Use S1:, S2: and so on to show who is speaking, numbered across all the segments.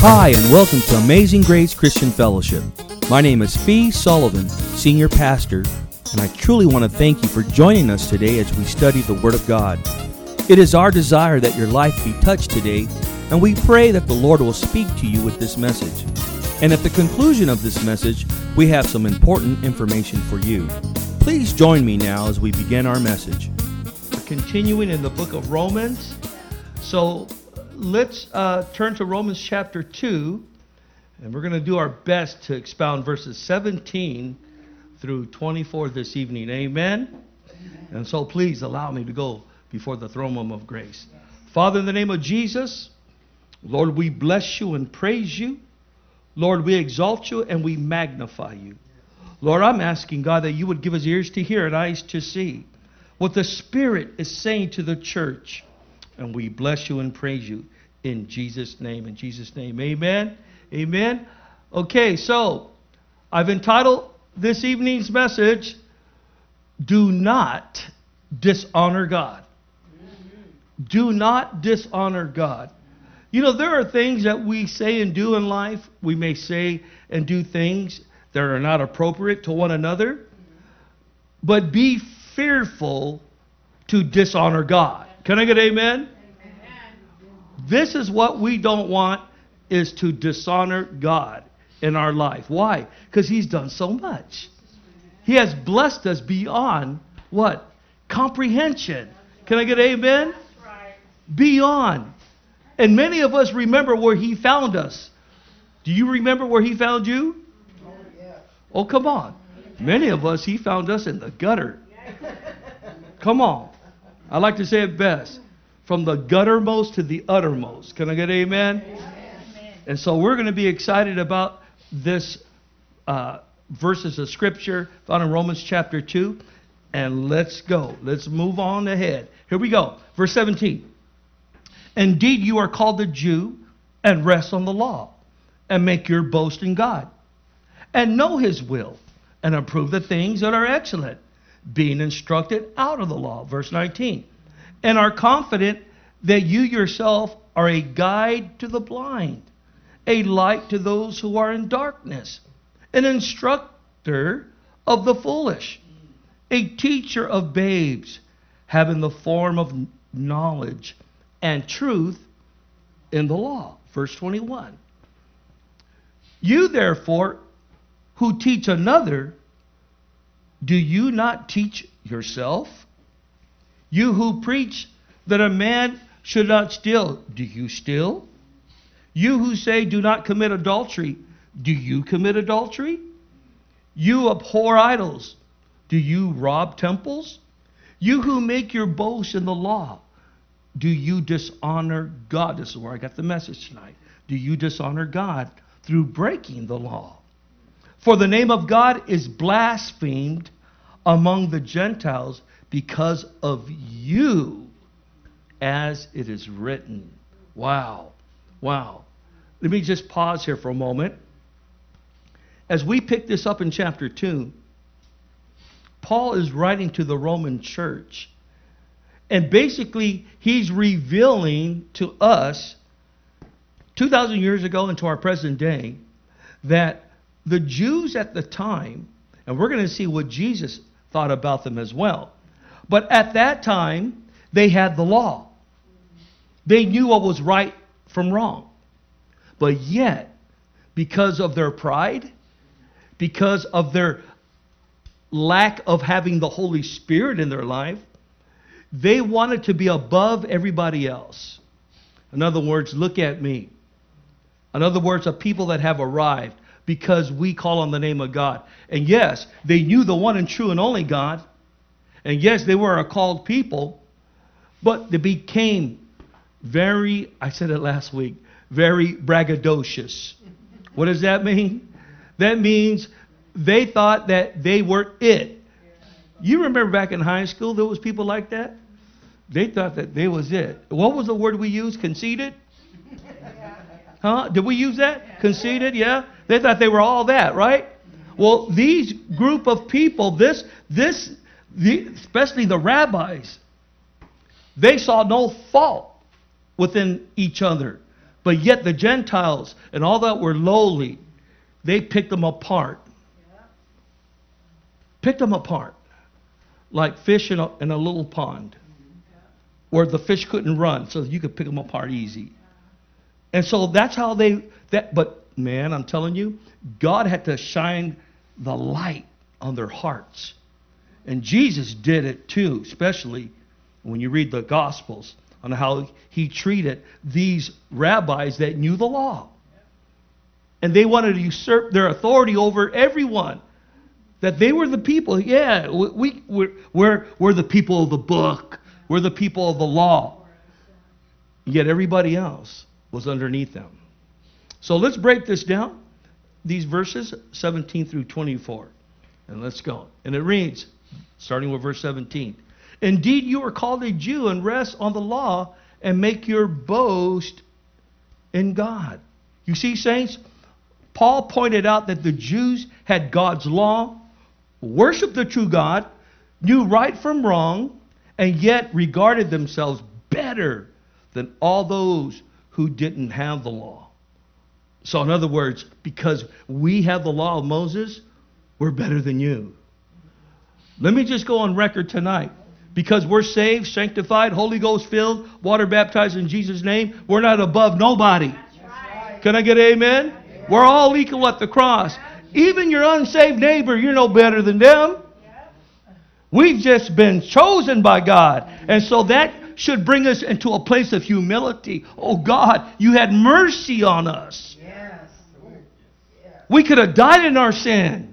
S1: Hi, and welcome to Amazing Grace Christian Fellowship. My name is Fee Sullivan, Senior Pastor, and I truly want to thank you for joining us today as we study the Word of God. It is our desire that your life be touched today, and we pray that the Lord will speak to you with this message. And at the conclusion of this message, we have some important information for you. Please join me now as we begin our message.
S2: We're continuing in the book of Romans. So let's turn to Romans chapter 2, and we're going to do our best to expound verses 17 through 24 this evening. Amen? And so please allow me to go before the throne room of grace. Father, in the name of Jesus, Lord, we bless you and praise you. Lord, we exalt you and we magnify you. Lord, I'm asking, God, that you would give us ears to hear and eyes to see what the Spirit is saying to the church. And we bless you and praise you in Jesus' name. In Jesus' name, amen. Amen. Okay, so I've entitled this evening's message, Do Not Dishonor God. Do not dishonor God. You know, there are things that we say and do in life. We may say and do things that are not appropriate to one another. But be fearful to dishonor God. Can I get amen? This is what we don't want, is to dishonor God in our life. Why? Because He's done so much. He has blessed us beyond what? Comprehension. Can I get amen? Beyond. And many of us remember where He found us. Do you remember where He found you? Oh, come on. Many of us, He found us in the gutter. Come on. I like to say it best. From the guttermost to the uttermost. Can I get amen? Amen. And so we're going to be excited about this verses of Scripture found in Romans chapter 2. And let's go. Let's move on ahead. Here we go. Verse 17. Indeed, you are called a Jew and rest on the law and make your boast in God and know His will and approve the things that are excellent, being instructed out of the law. Verse 19. And are confident that you yourself are a guide to the blind, a light to those who are in darkness, an instructor of the foolish, a teacher of babes, having the form of knowledge and truth in the law. Verse 21. You therefore who teach another, do you not teach yourself? You who preach that a man should not steal, do you steal? You who say do not commit adultery, do you commit adultery? You abhor idols, do you rob temples? You who make your boast in the law, do you dishonor God? This is where I got the message tonight. Do you dishonor God through breaking the law? For the name of God is blasphemed among the Gentiles because of you, as it is written. Wow. Wow. Let me just pause here for a moment. As we pick this up in chapter 2, Paul is writing to the Roman church. And basically, he's revealing to us, 2,000 years ago and to our present day, that the Jews at the time, and we're going to see what Jesus thought about them as well, but at that time, they had the law. They knew what was right from wrong. But yet, because of their pride, because of their lack of having the Holy Spirit in their life, they wanted to be above everybody else. In other words, look at me. In other words, a people that have arrived because we call on the name of God. And yes, they knew the one and true and only God. And yes, they were a called people, but they became very, I said it last week, very braggadocious. What does that mean? That means they thought that they were it. You remember back in high school, there was people like that? They thought that they was it. What was the word we used? Conceited? Huh? Did we use that? Conceited, yeah? They thought they were all that, right? Well, these group of people, especially the rabbis, they saw no fault within each other. But yet the Gentiles and all that were lowly, they picked them apart. Picked them apart. Like fish in a little pond. Where the fish couldn't run, so you could pick them apart easy. And so that's how but man, I'm telling you, God had to shine the light on their hearts. And Jesus did it too, especially when you read the Gospels on how he treated these rabbis that knew the law. And they wanted to usurp their authority over everyone. That they were the people. Yeah, we're the people of the book. We're the people of the law. Yet everybody else was underneath them. So let's break this down. These verses, 17 through 24. And let's go. And it reads, starting with verse 17. Indeed, you are called a Jew and rest on the law and make your boast in God. You see, saints, Paul pointed out that the Jews had God's law, worshiped the true God, knew right from wrong, and yet regarded themselves better than all those who didn't have the law. So in other words, because we have the law of Moses, we're better than you. Let me just go on record tonight. Because we're saved, sanctified, Holy Ghost filled, water baptized in Jesus' name, we're not above nobody.
S3: Right.
S2: Can I get an amen? We're all equal at the cross. Even your unsaved neighbor, you're no better than them. We've just been chosen by God. And so that should bring us into a place of humility. Oh God, you had mercy on us.
S3: Yes.
S2: We could have died in our sin.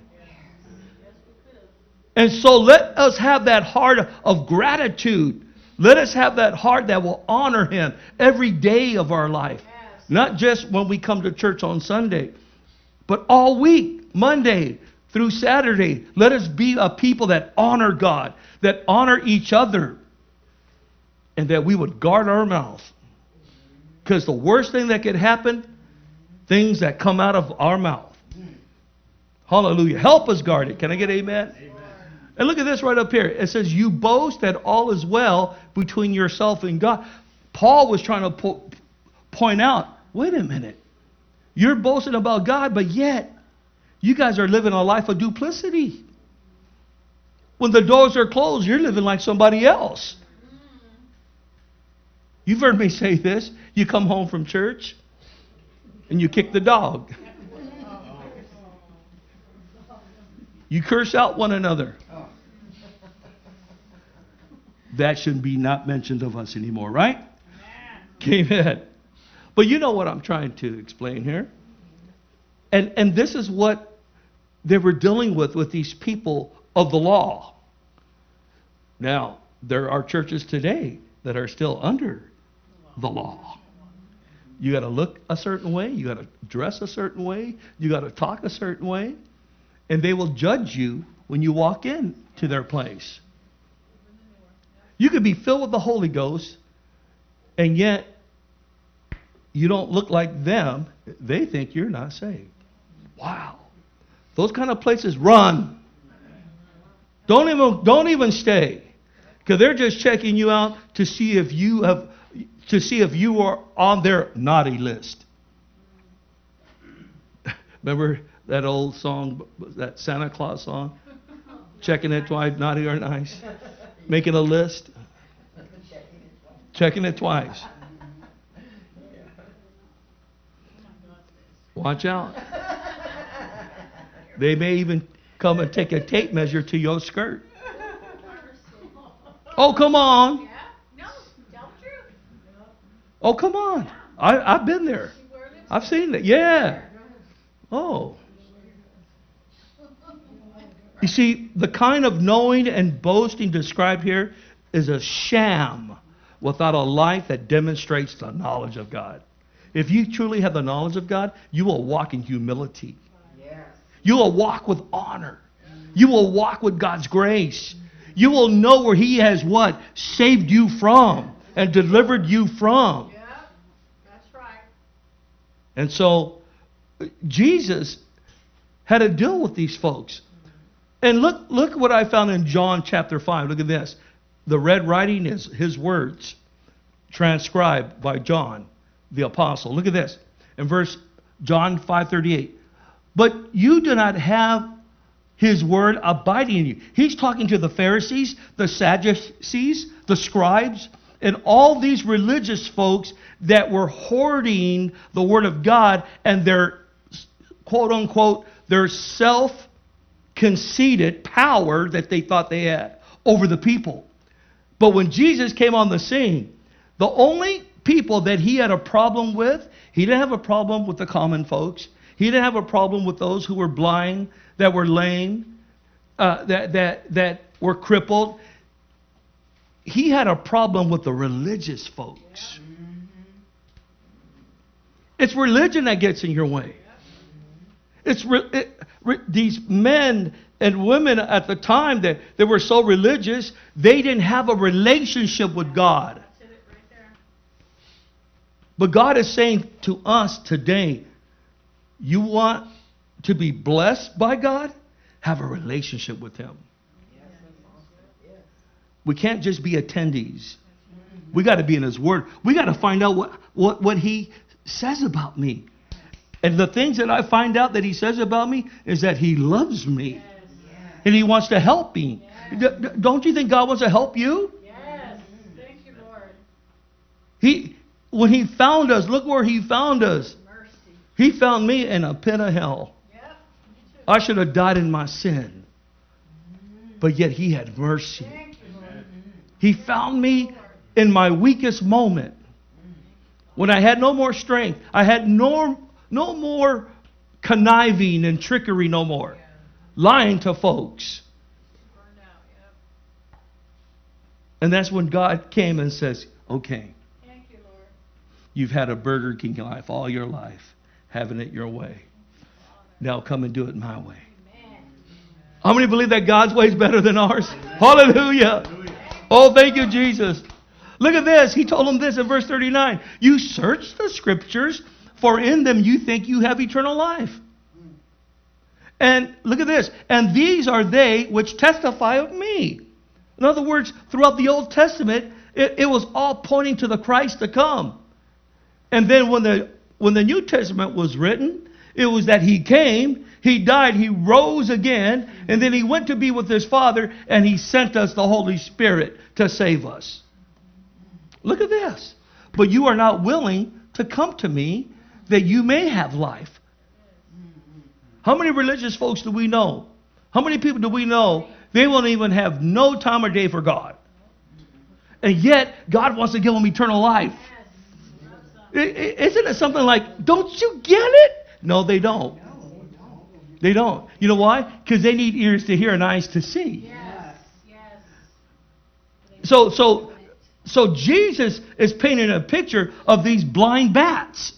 S2: And so let us have that heart of gratitude. Let us have that heart that will honor Him every day of our life.
S3: Yes.
S2: Not just when we come to church on Sunday, but all week, Monday through Saturday. Let us be a people that honor God, that honor each other, and that we would guard our mouth. Because the worst thing that could happen, things that come out of our mouth. Hallelujah. Help us guard it. Can I get amen? Amen. And look at this right up here. It says, you boast that all is well between yourself and God. Paul was trying to point out, wait a minute. You're boasting about God, but yet you guys are living a life of duplicity. When the doors are closed, you're living like somebody else. You've heard me say this. You come home from church and you kick the dog. You curse out one another. That should be not mentioned of us anymore, right? Amen. But you know what I'm trying to explain here. And this is what they were dealing with these people of the law. Now, there are churches today that are still under the law. You got to look a certain way. You got to dress a certain way. You got to talk a certain way. And they will judge you when you walk in to their place. You could be filled with the Holy Ghost, and yet you don't look like them. They think you're not saved. Wow. Those kind of places, run. Don't even stay. Because they're just checking you out to see if you are on their naughty list. Remember that old song, that Santa Claus song? Checking it twice, naughty or nice. Making a list. Checking it twice. Watch out. They may even come and take a tape measure to your skirt. Oh, come on.
S3: No, tell the truth.
S2: Oh, come on. I've been there. I've seen it. Yeah. Oh. You see, the kind of knowing and boasting described here is a sham without a life that demonstrates the knowledge of God. If you truly have the knowledge of God, you will walk in humility.
S3: Yes.
S2: You will walk with honor. You will walk with God's grace. You will know where He has what? Saved you from and delivered you from.
S3: Yeah, that's right.
S2: And so Jesus had to deal with these folks. And look what I found in John chapter 5. Look at this. The red writing is His words transcribed by John. the apostle. Look at this. In verse John 5:38. But you do not have his word abiding in you. He's talking to the Pharisees, the Sadducees, the scribes, and all these religious folks that were hoarding the word of God, and their quote unquote their self-conceited power that they thought they had over the people. But when Jesus came on the scene, the only people that he had a problem with, he didn't have a problem with the common folks. He didn't have a problem with those who were blind, that were lame, that were crippled. He had a problem with the religious folks. It's religion that gets in your way. It's these men and women at the time that were so religious, they didn't have a relationship with God. But God is saying to us today, you want to be blessed by God? Have a relationship with Him. We can't just be attendees. We got to be in His Word. We got to find out what He says about me. And the things that I find out that He says about me is that He loves me. And He wants to help me. Don't you think God wants to help you?
S3: Yes. Thank you, Lord.
S2: When He found us, look where He found us.
S3: Mercy.
S2: He found me in a pit of hell.
S3: Yep. Me too.
S2: I should have died in my sin. But yet He had mercy.
S3: Thank you, Lord.
S2: He found me in my weakest moment. When I had no more strength. I had no more conniving and trickery no more. Lying to folks.
S3: Burned out. Yep.
S2: And that's when God came and says, okay,
S3: Thank you, Lord.
S2: you've had a Burger King life all your life. Having it your way. Now come and do it my way.
S3: Amen.
S2: How many believe that God's way is better than ours? Hallelujah. Oh, thank you, Jesus. Look at this. He told them this in verse 39. You search the scriptures, for in them you think you have eternal life. And look at this. And these are they which testify of me. In other words, throughout the Old Testament, it was all pointing to the Christ to come. And then when the New Testament was written, it was that He came, He died, He rose again, and then He went to be with His Father, and He sent us the Holy Spirit to save us. Look at this. But you are not willing to come to me that you may have life. How many religious folks do we know? How many people do we know? They won't even have no time or day for God. And yet, God wants to give them eternal life. Isn't it something like, don't you get it? No, they don't. They don't. You know why? Because they need ears to hear and eyes to see.
S3: Yes. Yes.
S2: So Jesus is painting a picture of these blind bats.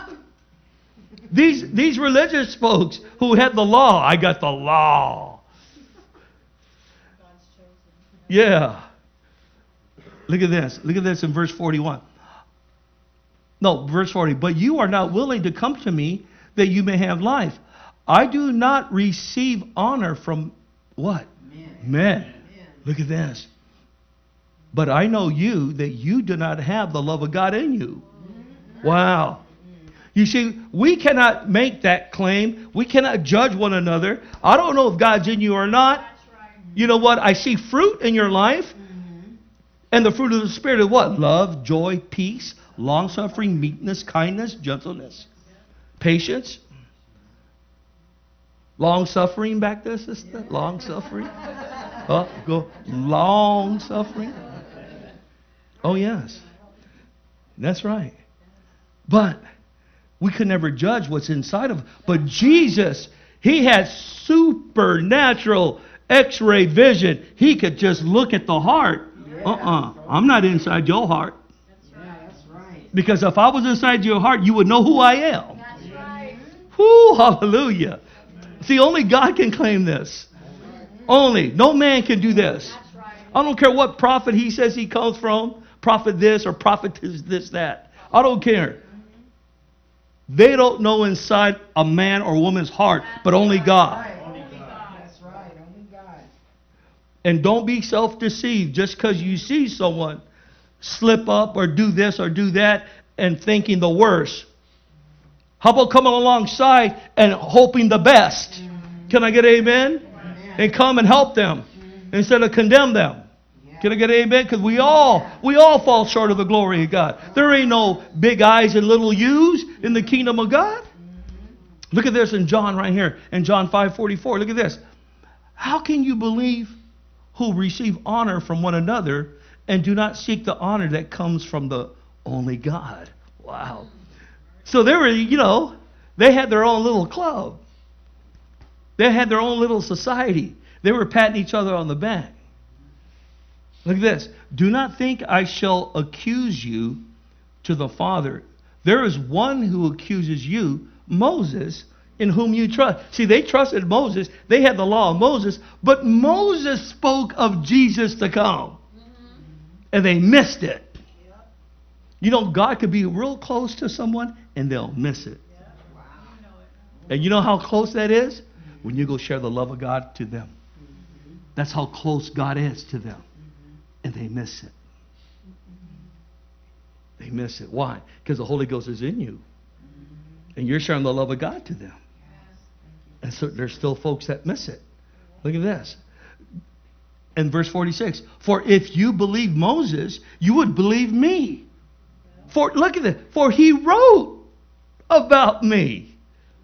S2: These religious folks who had the law. I got the law.
S3: God's chosen.
S2: Yeah. Look at this. Look at this in verse 41. No, verse 40. But you are not willing to come to me that you may have life. I do not receive honor from what? Men. Look at this. But I know you, that you do not have the love of God in you. Wow. You see, we cannot make that claim. We cannot judge one another. I don't know if God's in you or not.
S3: That's right.
S2: You know what? I see fruit in your life. And the fruit of the Spirit is what? Love, joy, peace, long-suffering, meekness, kindness, gentleness, patience. Long-suffering back there, sister? Long-suffering? Go. Long-suffering? Oh, yes. That's right. But we could never judge what's inside of him. But Jesus, He had supernatural X-ray vision. He could just look at the heart. I'm not inside your heart.
S3: That's right.
S2: Because if I was inside your heart, you would know who I am.
S3: That's right.
S2: Whoo, hallelujah. See, only God can claim this. Only. No man can do this.
S3: That's right.
S2: I don't care what prophet he says he comes from. Prophet this or prophet this, that. I don't care. They don't know inside a man or woman's heart, but only God.
S3: Only God.
S4: That's right, only God.
S2: And don't be self-deceived just because you see someone slip up or do this or do that and thinking the worst? How about coming alongside and hoping the best? Can I get amen? And come and help them instead of condemn them. Can I get amen? Because we all fall short of the glory of God. There ain't no big I's and little U's in the kingdom of God. Look at this in John right here. In John 5:44. Look at this. How can you believe who receive honor from one another and do not seek the honor that comes from the only God? Wow. So they were, they had their own little club. They had their own little society. They were patting each other on the back. Look at this. Do not think I shall accuse you to the Father. There is one who accuses you, Moses, in whom you trust. See, they trusted Moses. They had the law of Moses. But Moses spoke of Jesus to come. And they missed it. God could be real close to someone and they'll miss it. And you know how close that is? When you go share the love of God to them. That's how close God is to them. And they miss it. They miss it. Why? Because the Holy Ghost is in you. And you're sharing the love of God to them. And so there's still folks that miss it. Look at this. In verse 46. For if you believe Moses, you would believe me. Look at this. For he wrote about me.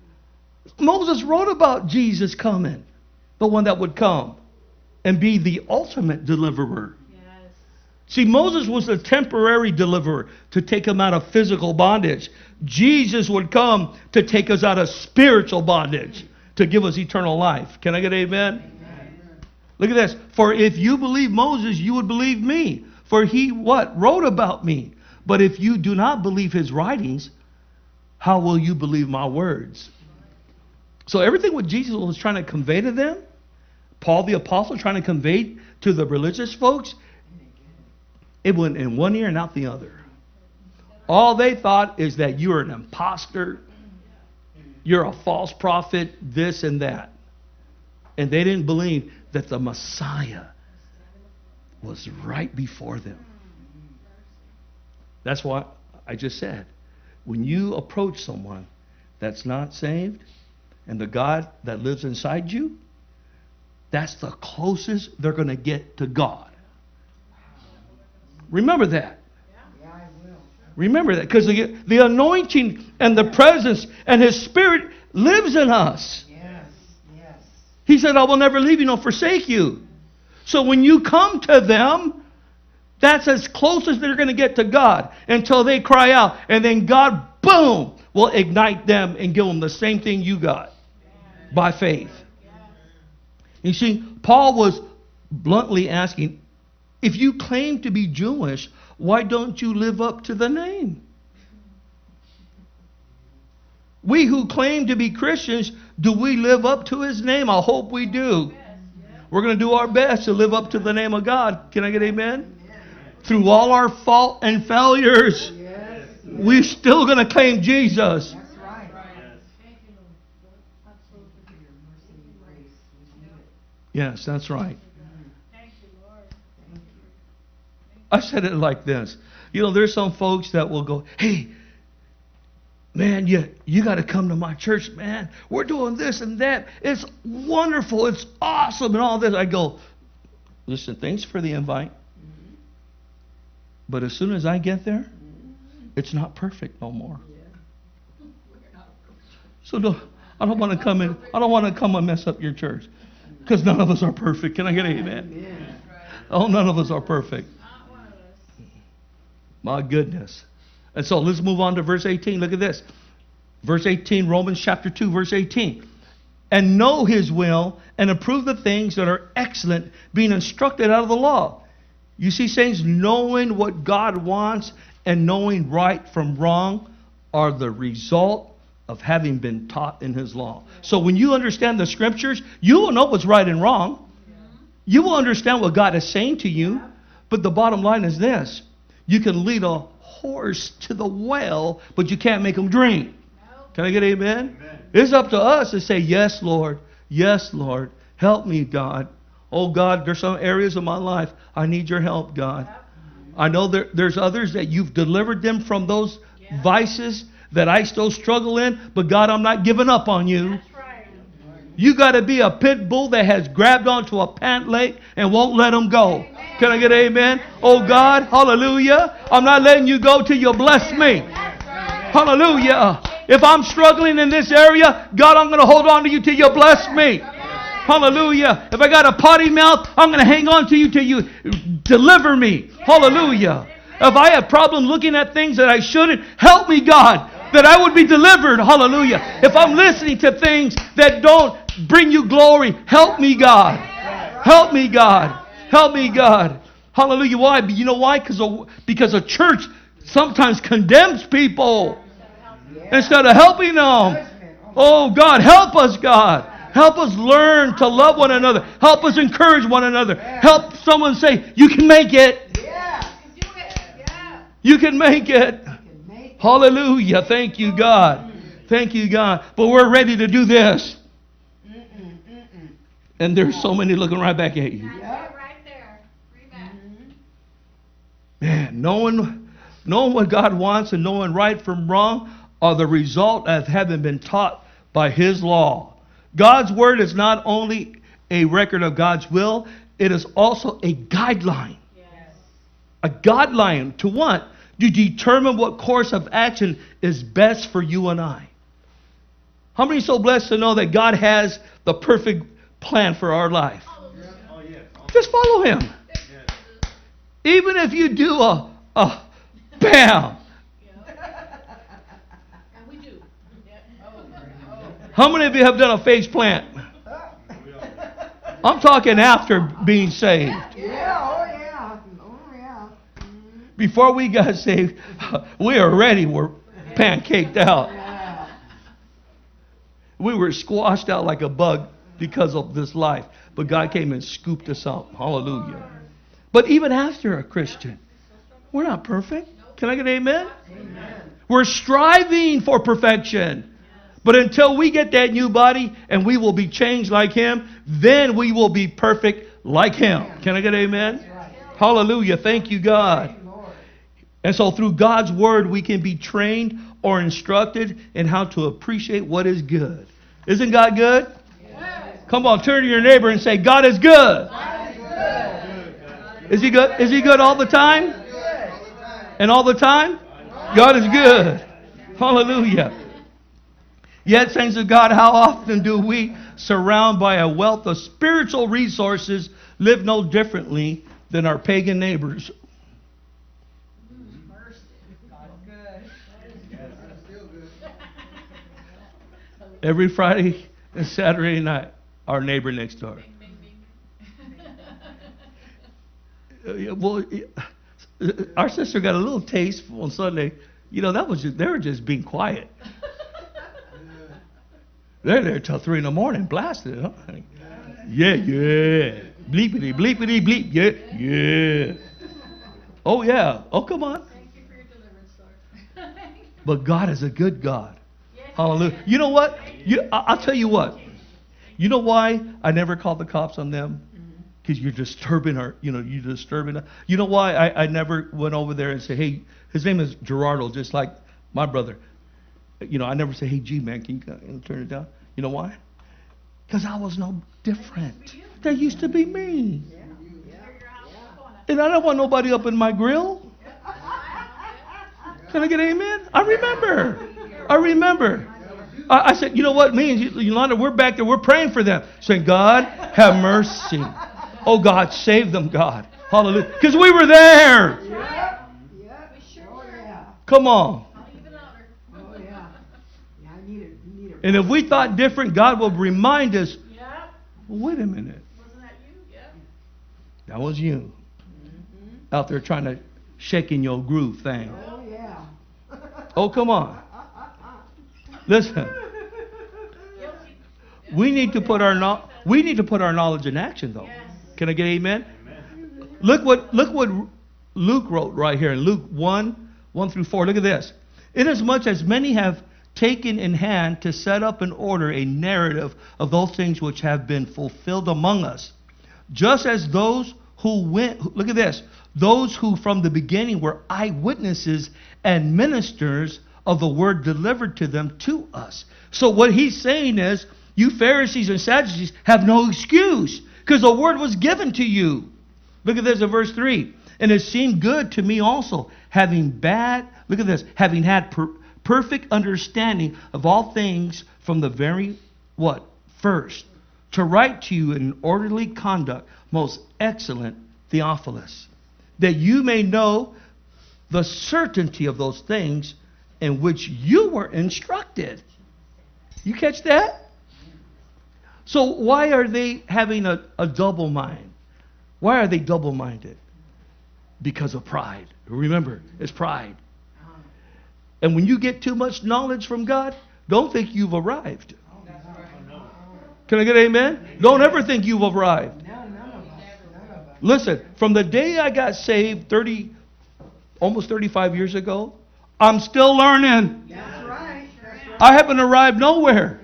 S2: Moses wrote about Jesus coming. The one that would come and be the ultimate deliverer. See, Moses was a temporary deliverer to take him out of physical bondage. Jesus would come to take us out of spiritual bondage, to give us eternal life. Can I get amen? Amen. Look at this. For if you believe Moses, you would believe me. For he what? Wrote about me. But if you do not believe his writings, how will you believe my words? So everything what Jesus was trying to convey to them, Paul the apostle trying to convey to the religious folks, it went in one ear and out the other. All they thought is that you're an imposter, you're a false prophet, this and that. And they didn't believe that the Messiah was right before them. That's what I just said. When you approach someone that's not saved and the God that lives inside you, that's the closest they're going to get to God. Remember that.
S3: Yeah, I will.
S2: Remember that. Because the anointing and the presence and his spirit lives in us.
S3: Yes, yes.
S2: He said, I will never leave you nor forsake you. So when you come to them, that's as close as they're going to get to God until they cry out. And then God, boom, will ignite them and give them the same thing you got by faith. You see, Paul was bluntly asking, if you claim to be Jewish, why don't you live up to the name? We who claim to be Christians, do we live up to his name? I hope we do. We're going to do our best to live up to the name of God. Can I get amen? Through all our fault and failures, we're still going to claim Jesus.
S3: That's right.
S2: Yes, that's right. I said it like this. There's some folks that will go, hey, man, you got to come to my church, man. We're doing this and that. It's wonderful. It's awesome and all this. I go, listen, thanks for the invite. But as soon as I get there, it's not perfect no more. So I don't want to come in. I don't want to come and mess up your church. Because none of us are perfect. Can I get an amen? Oh, none of us are perfect. My goodness. And so let's move on to verse 18. Look at this. Verse 18, Romans chapter 2, verse 18. And know his will and approve the things that are excellent, being instructed out of the law. You see, saints, knowing what God wants and knowing right from wrong are the result of having been taught in his law. So when you understand the scriptures, you will know what's right and wrong. You will understand what God is saying to you. But the bottom line is this. You can lead a horse to the well, but you can't make him drink. Can I get amen? Amen? It's up to us to say, yes, Lord. Yes, Lord. Help me, God. Oh, God, there's some areas of my life I need your help, God. I know there's others that you've delivered them from those vices that I still struggle in. But God, I'm not giving up on you.
S4: That's right.
S2: You got to be a pit bull that has grabbed onto a pant leg and won't let him go. Can I get an amen? Oh God, hallelujah. I'm not letting you go till you bless me. Hallelujah. If I'm struggling in this area, God, I'm going to hold on to you till you bless me. Hallelujah. If I got a potty mouth, I'm going to hang on to you till you deliver me. Hallelujah. If I have problems looking at things that I shouldn't, help me, God, that I would be delivered. Hallelujah. If I'm listening to things that don't bring you glory, help me, God. Help me, God. Help me, God. Hallelujah. Why? You know why? Because a church sometimes condemns people instead of helping them. Oh, God, help us, God. Help us learn to love one another. Help us encourage one another. Help someone say, you can make it. You can make it. Hallelujah. Thank you, God. Thank you, God. But we're ready to do this. And there's so many looking right back at you.
S4: Right there.
S2: Man, knowing what God wants and knowing right from wrong are the result of having been taught by His law. God's Word is not only a record of God's will, it is also a guideline.
S4: Yes.
S2: A guideline to what? To determine what course of action is best for you and I. How many are so blessed to know that God has the perfect plan for our life? Just follow Him. Even if you do a bam.
S4: And we do.
S2: How many of you have done a face plant? I'm talking after being saved. Before we got saved, we are ready. We're pancaked out. We were squashed out like a bug because of this life. But God came and scooped us up. Hallelujah. But even after a Christian, we're not perfect. Can I get an amen? Amen. We're striving for perfection. But until we get that new body and we will be changed like Him, then we will be perfect like Him. Can I get an amen? Hallelujah. Thank you, God. And so through God's Word, we can be trained or instructed in how to appreciate what is good. Isn't God good? Yes. Come on, turn to your neighbor and say, God is good.
S4: God is good.
S2: Is He good? Is He good all the time? And all the time? God is good. Hallelujah. Yet, saints of God, how often do we, surrounded by a wealth of spiritual resources, live no differently than our pagan neighbors? Every Friday and Saturday night, our neighbor next door. Well, our sister got a little taste on Sunday. You know, they were just being quiet. They're there till 3 a.m, blasted. Huh? Yeah. Bleepity, bleepity, bleep. Yeah. Oh, yeah. Oh, come on.
S4: Thank you for your deliverance, Lord.
S2: But God is a good God. Hallelujah. You know what? I'll tell you what. You know why I never called the cops on them? Because you're disturbing her. You're disturbing her. You know why I never went over there and said, hey, his name is Gerardo, just like my brother. I never say, hey, G, man, can you turn it down? You know why? Because I was no different. That used to be me. And I don't want nobody up in my grill. Can I get an amen? I remember. I said, you know what? Me and Yolanda, we're back there. We're praying for them. Saying, God, have mercy. Oh, God, save them, God. Hallelujah. Because we were there. Come on. And if we thought different, God will remind us, well, wait a minute.
S4: Wasn't that you? Yeah.
S2: That was you. Out there trying to shake in your groove thing. Oh, come on. Listen. We need to put our knowledge in action, though. Can I get amen? Look what Luke wrote right here in Luke 1:1-4. Look at this. Inasmuch as many have taken in hand to set up in order a narrative of those things which have been fulfilled among us, just as those who went, look at this, those who from the beginning were eyewitnesses and ministers of the word delivered to them to us. So what he's saying is, you Pharisees and Sadducees have no excuse because the word was given to you. Look at this in verse 3. And it seemed good to me also, having had perfect understanding of all things from the very, what? First, to write to you in orderly conduct, most excellent Theophilus, that you may know the certainty of those things in which you were instructed. You catch that? So why are they having a double mind? Why are they double-minded? Because of pride. Remember, it's pride. And when you get too much knowledge from God, don't think you've arrived. Can I get an amen? Don't ever think you've arrived. Listen, from the day I got saved almost 35 years ago, I'm still learning.
S3: That's right. That's right.
S2: I haven't arrived nowhere.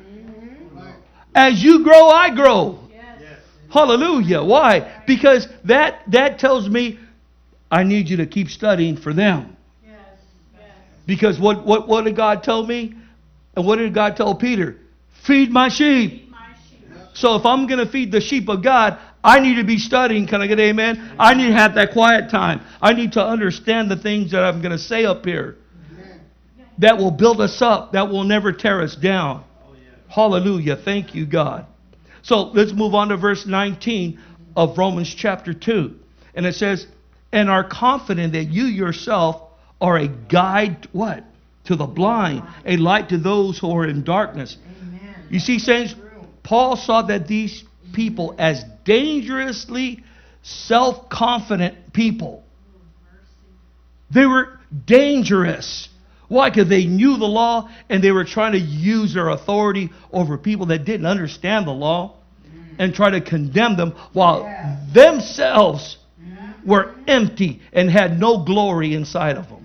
S2: As you grow, I grow. Hallelujah. Why? Because that tells me I need you to keep studying for them. Because what did God tell me? And what did God tell Peter? Feed my sheep. So if I'm going to feed the sheep of God, I need to be studying. Can I get an amen? I need to have that quiet time. I need to understand the things that I'm going to say up here. That will build us up. That will never tear us down. Hallelujah. Thank you, God. So let's move on to verse 19 of Romans chapter 2. And it says, and are confident that you yourself are a guide, what? To the blind, a light to those who are in darkness.
S3: Amen.
S2: You see, saints, Paul saw that these people as dangerously self-confident people. They were dangerous. Why? Because they knew the law and they were trying to use their authority over people that didn't understand the law and try to condemn them while themselves were empty and had no glory inside of them.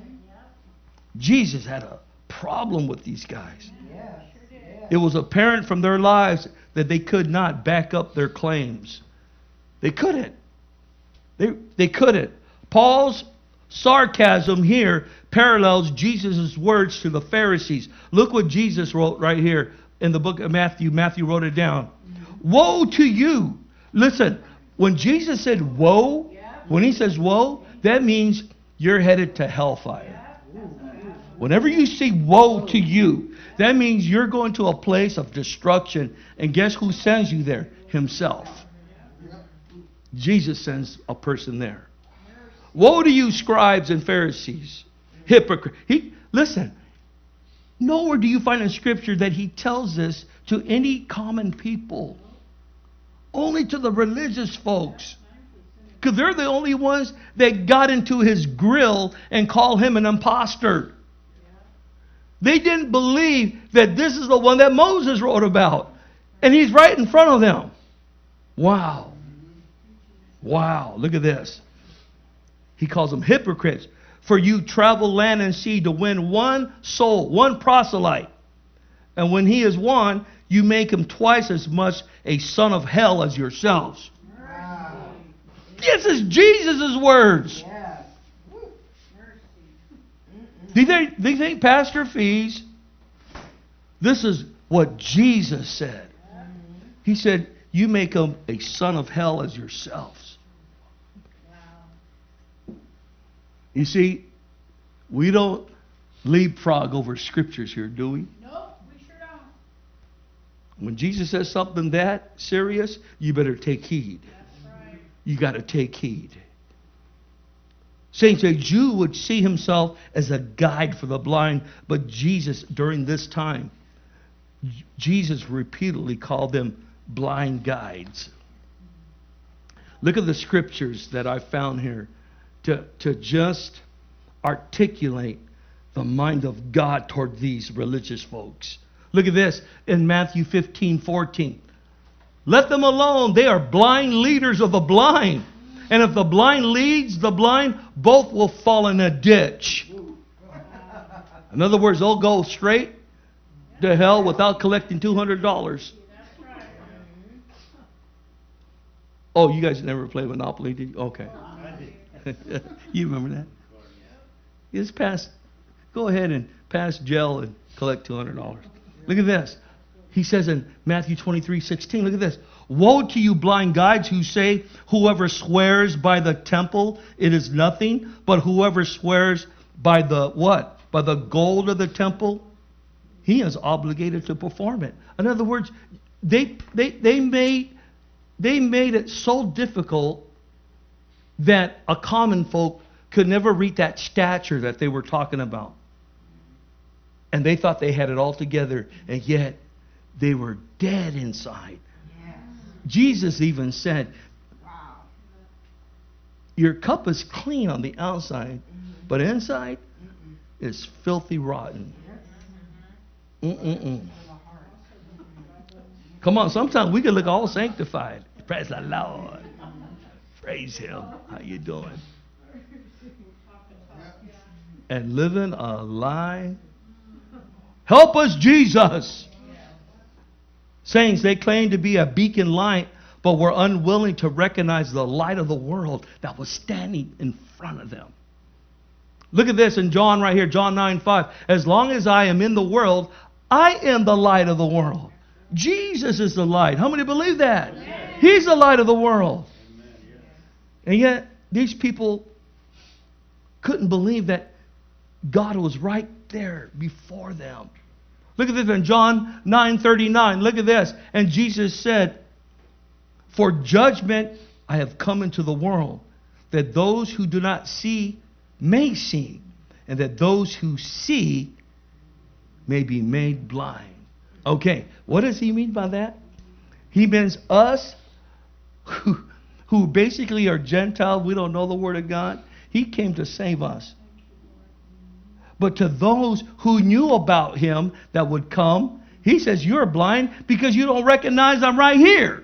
S2: Jesus had a problem with these guys. It was apparent from their lives that they could not back up their claims. They couldn't. They couldn't. Paul's sarcasm here parallels Jesus' words to the Pharisees. Look what Jesus wrote right here in the book of Matthew. Matthew wrote it down. Woe to you. Listen, when Jesus said woe, when he says woe, that means you're headed to hellfire. Whenever you see woe to you, that means you're going to a place of destruction. And guess who sends you there? Himself. Jesus sends a person there. Woe to you, scribes and Pharisees, hypocrite. Listen, nowhere do you find in Scripture that he tells this to any common people. Only to the religious folks. Because they're the only ones that got into his grill and called him an imposter. They didn't believe that this is the one that Moses wrote about. And he's right in front of them. Wow. Wow. Look at this. He calls them hypocrites. For you travel land and sea to win one soul, one proselyte. And when he is won, you make him twice as much a son of hell as yourselves.
S3: Wow.
S2: This is Jesus' words.
S3: Yes.
S2: Do you think Pastor Fees, this is what Jesus said. He said, you make him a son of hell as yourselves. You see, we don't leapfrog over scriptures here, do we?
S4: Nope, we sure don't.
S2: When Jesus says something that serious, you better take heed.
S4: That's right.
S2: You got to take heed. Saints, a Jew would see himself as a guide for the blind, but Jesus, during this time, Jesus repeatedly called them blind guides. Look at the scriptures that I found here to just articulate the mind of God toward these religious folks. Look at this in Matthew 15:14. Let them alone. They are blind leaders of the blind. And if the blind leads the blind, both will fall in a ditch. In other words, they'll go straight to hell without collecting $200.
S4: That's right.
S2: Oh, you guys never played Monopoly, did you? Okay. You remember that? Just go ahead and pass gel and collect $200. Look at this. He says in Matthew 23:16, look at this. Woe to you blind guides who say, whoever swears by the temple, it is nothing, but whoever swears by the what? By the gold of the temple, he is obligated to perform it. In other words, they made it so difficult that a common folk could never reach that stature that they were talking about. And they thought they had it all together, and yet they were dead inside.
S3: Yes.
S2: Jesus even said,
S3: Wow.
S2: your cup is clean on the outside, but inside is filthy rotten. Mm-mm-mm. Come on, sometimes we can look all sanctified. Praise the Lord. Praise Him. How you doing? And living a lie. Help us, Jesus. Saints, they claim to be a beacon light, but were unwilling to recognize the light of the world that was standing in front of them. Look at this in John right here, John 9:5. As long as I am in the world, I am the light of the world. Jesus is the light. How many believe that? Yes. He's the light of the world. Amen. And yet, these people couldn't believe that God was right there before them. Look at this in John 9:39. Look at this. And Jesus said, for judgment I have come into the world, that those who do not see may see, and that those who see may be made blind. Okay, what does he mean by that? He means us who basically are Gentiles, we don't know the Word of God. He came to save us. But to those who knew about Him that would come, He says, you're blind because you don't recognize I'm right here.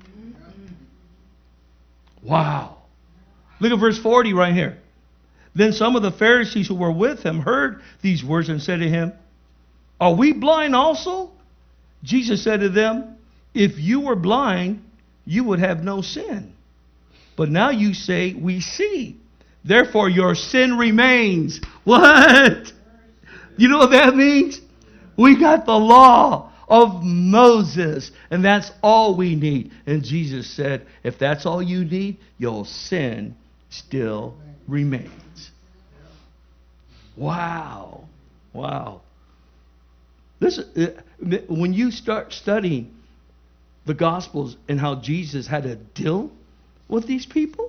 S2: Wow. Look at verse 40 right here. Then some of the Pharisees who were with Him heard these words and said to Him, are we blind also? Jesus said to them, if you were blind, you would have no sin. But now you say, we see. Therefore your sin remains. What? You know what that means? We got the law of Moses, and that's all we need. And Jesus said, if that's all you need, your sin still remains. Wow. Wow. Listen, when you start studying the Gospels and how Jesus had to deal with these people,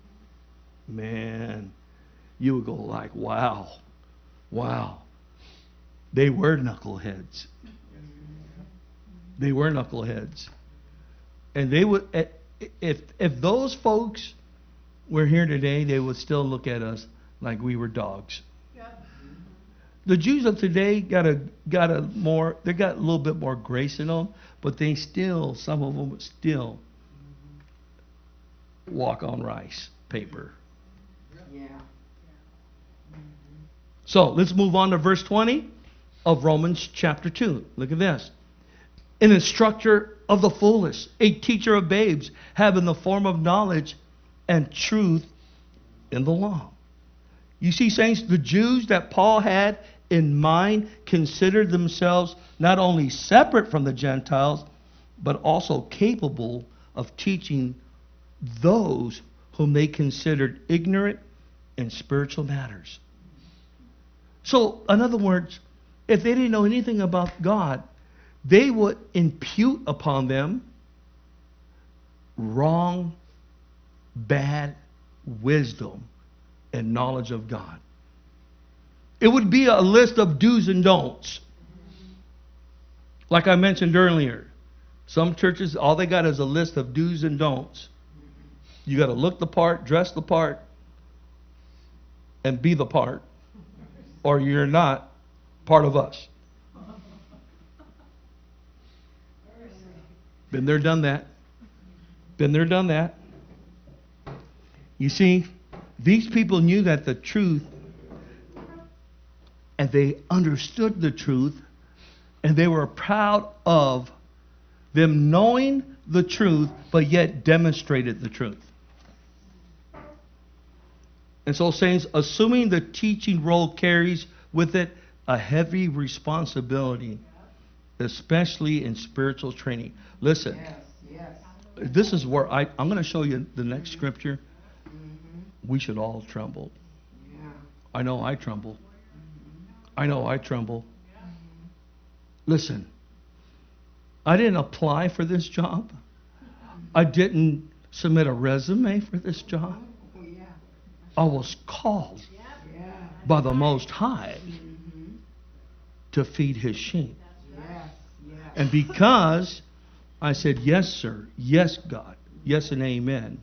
S2: man, you would go like, wow, wow. They were knuckleheads. They were knuckleheads. And they would, if those folks were here today, they would still look at us like we were dogs. The Jews of today got a little bit more grace in them, but they still, some of them still walk on rice paper.
S3: Yeah.
S2: So let's move on to verse 20 of Romans chapter 2. Look at this. An instructor of the foolish, a teacher of babes, having the form of knowledge and truth in the law. You see, saints, the Jews that Paul had in mind considered themselves not only separate from the Gentiles, but also capable of teaching those whom they considered ignorant in spiritual matters. So, in other words, if they didn't know anything about God, they would impute upon them wrong, bad wisdom and knowledge of God. It would be a list of do's and don'ts. Like I mentioned earlier, some churches, all they got is a list of do's and don'ts. You got to look the part, dress the part, and be the part, or you're not part of us. Been there, done that. Been there, done that. You see, these people knew that the truth, and they understood the truth, and they were proud of them knowing the truth, but yet demonstrated the truth. And so, saints, assuming the teaching role carries with it a heavy responsibility, especially in spiritual training. Listen,
S3: Yes, yes.
S2: this is where I'm going to show you the next scripture. We should all tremble.
S3: Yeah.
S2: I know I tremble. I know I tremble. Listen, I didn't apply for this job. I didn't submit a resume for this job.
S3: Oh, yeah.
S2: I was called
S3: Yeah.
S2: by the Most High
S3: Mm-hmm.
S2: to feed His sheep.
S3: Yes, yes.
S2: And because I said, yes, sir, yes, God, yes, and amen.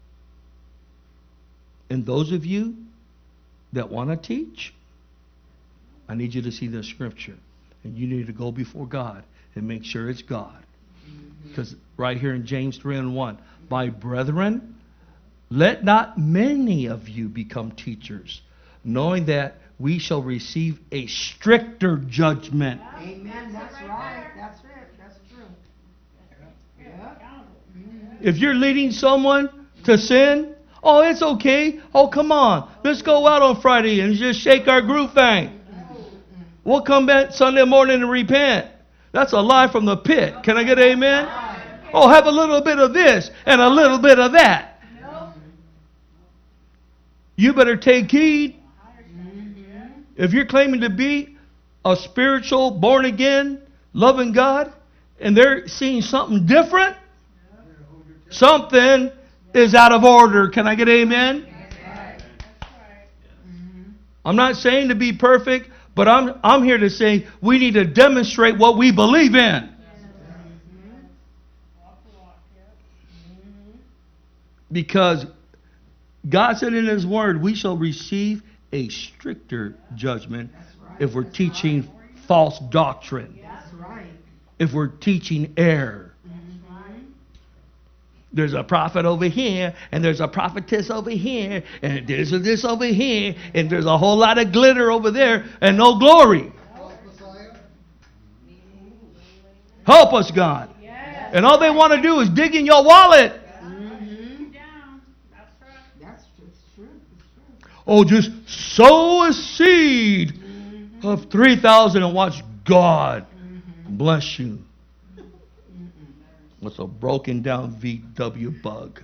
S2: And those of you that want to teach, I need you to see this scripture. And you need to go before God and make sure it's God. Because right here in James 3:1, my brethren, let not many of you become teachers, knowing that we shall receive a stricter judgment.
S3: Amen. That's right. That's it. That's true. Yeah.
S2: If you're leading someone to sin, oh, it's okay. Oh, come on. Let's go out on Friday and just shake our groove thing. We'll come back Sunday morning and repent. That's a lie from the pit. Can I get an amen? Oh, have a little bit of this and a little bit of that. You better take heed. If you're claiming to be a spiritual, born again, loving God, and they're seeing something different, something is out of order. Can I get amen? I'm not saying to be perfect, but I'm here to say we need to demonstrate what we believe in. Because God said in His Word, we shall receive a stricter judgment if we're teaching false doctrine,
S3: That's right.
S2: if we're teaching error. There's a prophet over here, and there's a prophetess over here, and there's this over here, and there's a whole lot of glitter over there, and no glory. Help us, God. And all they want to do is dig in your wallet.
S4: Down. That's right.
S3: That's it's true. It's true.
S2: Oh, just sow a seed of 3,000 and watch God bless you. What's a broken down VW bug?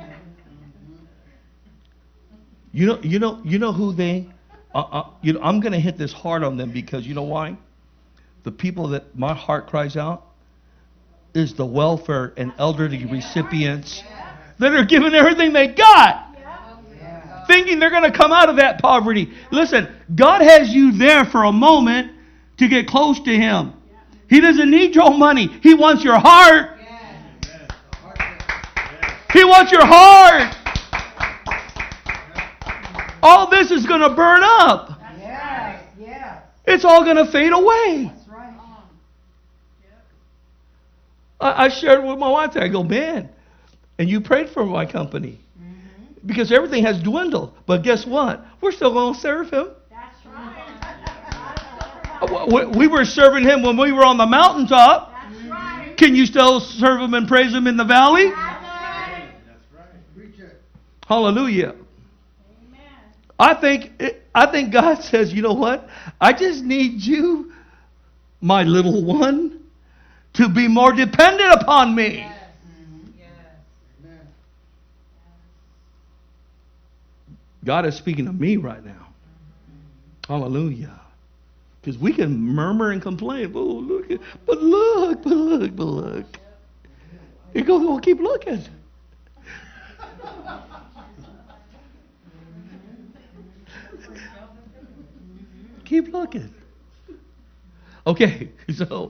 S2: You know who they? I'm going to hit this hard on them because you know why? The people that my heart cries out is the welfare and elderly recipients that are giving everything they got, thinking they're going to come out of that poverty. Listen, God has you there for a moment to get close to Him. He doesn't need your money. He wants your heart. He wants your heart. All this is going to burn up.
S3: Yes, yes.
S2: It's all going to fade away.
S3: That's right.
S2: I shared with my wife there. I go, man, and you prayed for my company. Because everything has dwindled. But guess what? We're still going to serve Him.
S4: That's right.
S2: We were serving Him when we were on the mountaintop.
S4: That's right.
S2: Can you still serve Him and praise Him in the valley?
S4: That's right.
S2: Hallelujah.
S4: Amen.
S2: I think God says, you know what? I just need you, my little one, to be more dependent upon me. God is speaking to me right now. Hallelujah. Because we can murmur and complain. Oh, look, but look. He goes, well, keep looking. Keep looking. Okay, so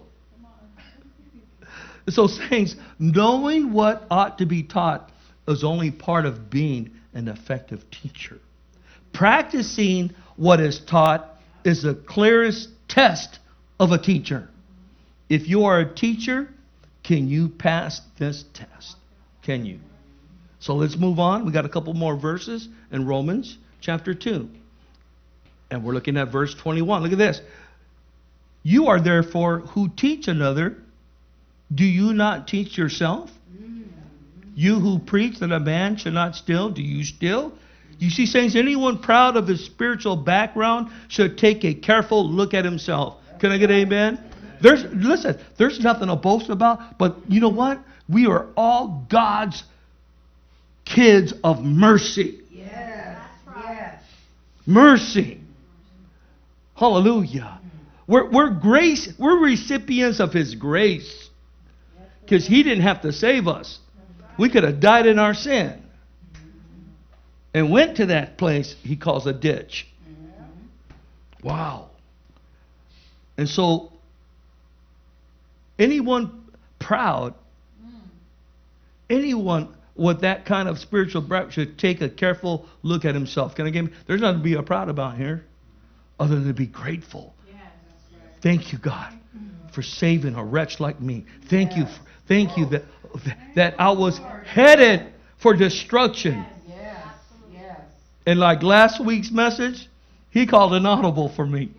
S2: saints, knowing what ought to be taught is only part of being an effective teacher. Practicing what is taught is the clearest test of a teacher. If you are a teacher, can you pass this test? Can you? So let's move on. We got a couple more verses in Romans chapter 2. And we're looking at verse 21. Look at this. You are therefore who teach another. Do you not teach yourself? You who preach that a man should not steal, do you steal? You see, saints, anyone proud of his spiritual background should take a careful look at himself. Can I get an amen? Listen, there's nothing to boast about, but you know what? We are all God's kids of mercy.
S3: Yes. Yes.
S2: Mercy. Hallelujah. We're grace. We're recipients of His grace. Because He didn't have to save us. We could have died in our sin. And went to that place He calls a ditch. Wow. And so, anyone proud, anyone with that kind of spiritual breadth should take a careful look at himself. Can I give? There's nothing to be proud about here, other than to be grateful. Thank you, God, for saving a wretch like me. Thank you that I was headed for destruction.
S3: Yes. Yes.
S2: And like last week's message, He called an audible for me.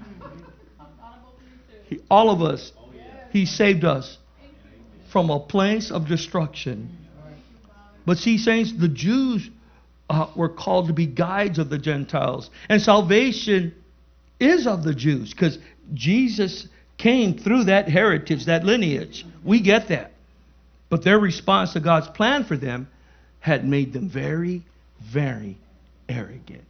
S2: All of us, He saved us from a place of destruction. But see, saints, the Jews were called to be guides of the Gentiles. And salvation is of the Jews because Jesus came through that heritage, that lineage. We get that. But their response to God's plan for them had made them very, very arrogant.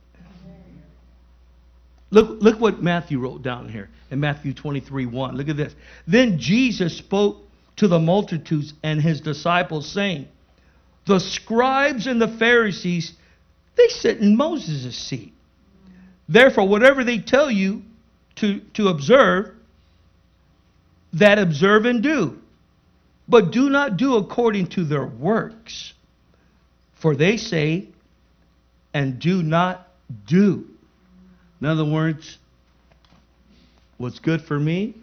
S2: Look what Matthew wrote down here in Matthew 23:1. Look at this. Then Jesus spoke to the multitudes and His disciples, saying, the scribes and the Pharisees, they sit in Moses' seat. Therefore, whatever they tell you to observe, that observe and do. But do not do according to their works. For they say and do not do. In other words, what's good for me,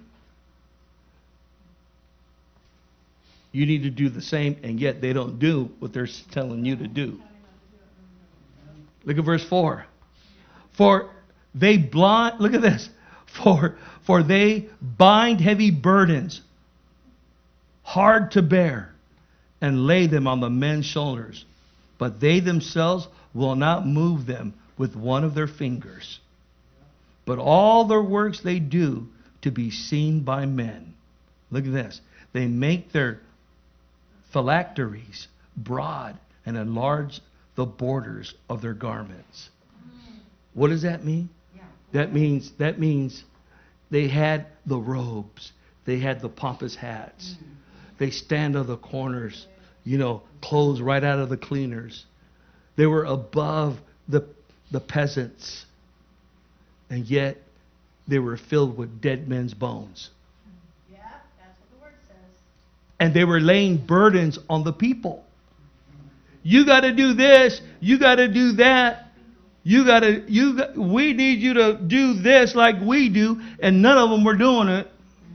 S2: you need to do the same, and yet they don't do what they're telling you to do. Look at verse 4. For they look at this. For they bind heavy burdens, hard to bear, and lay them on the men's shoulders. But they themselves will not move them with one of their fingers. But all their works they do to be seen by men. Look at this. They make their phylacteries broad and enlarge the borders of their garments. What does that mean? That means they had the robes. They had the pompous hats. They stand on the corners, clothes right out of the cleaners. They were above the peasants. And yet they were filled with dead men's bones.
S4: Yeah, that's what the word says.
S2: And they were laying burdens on the people. You got to do this. You got to do that. We need you to do this like we do. And none of them were doing it.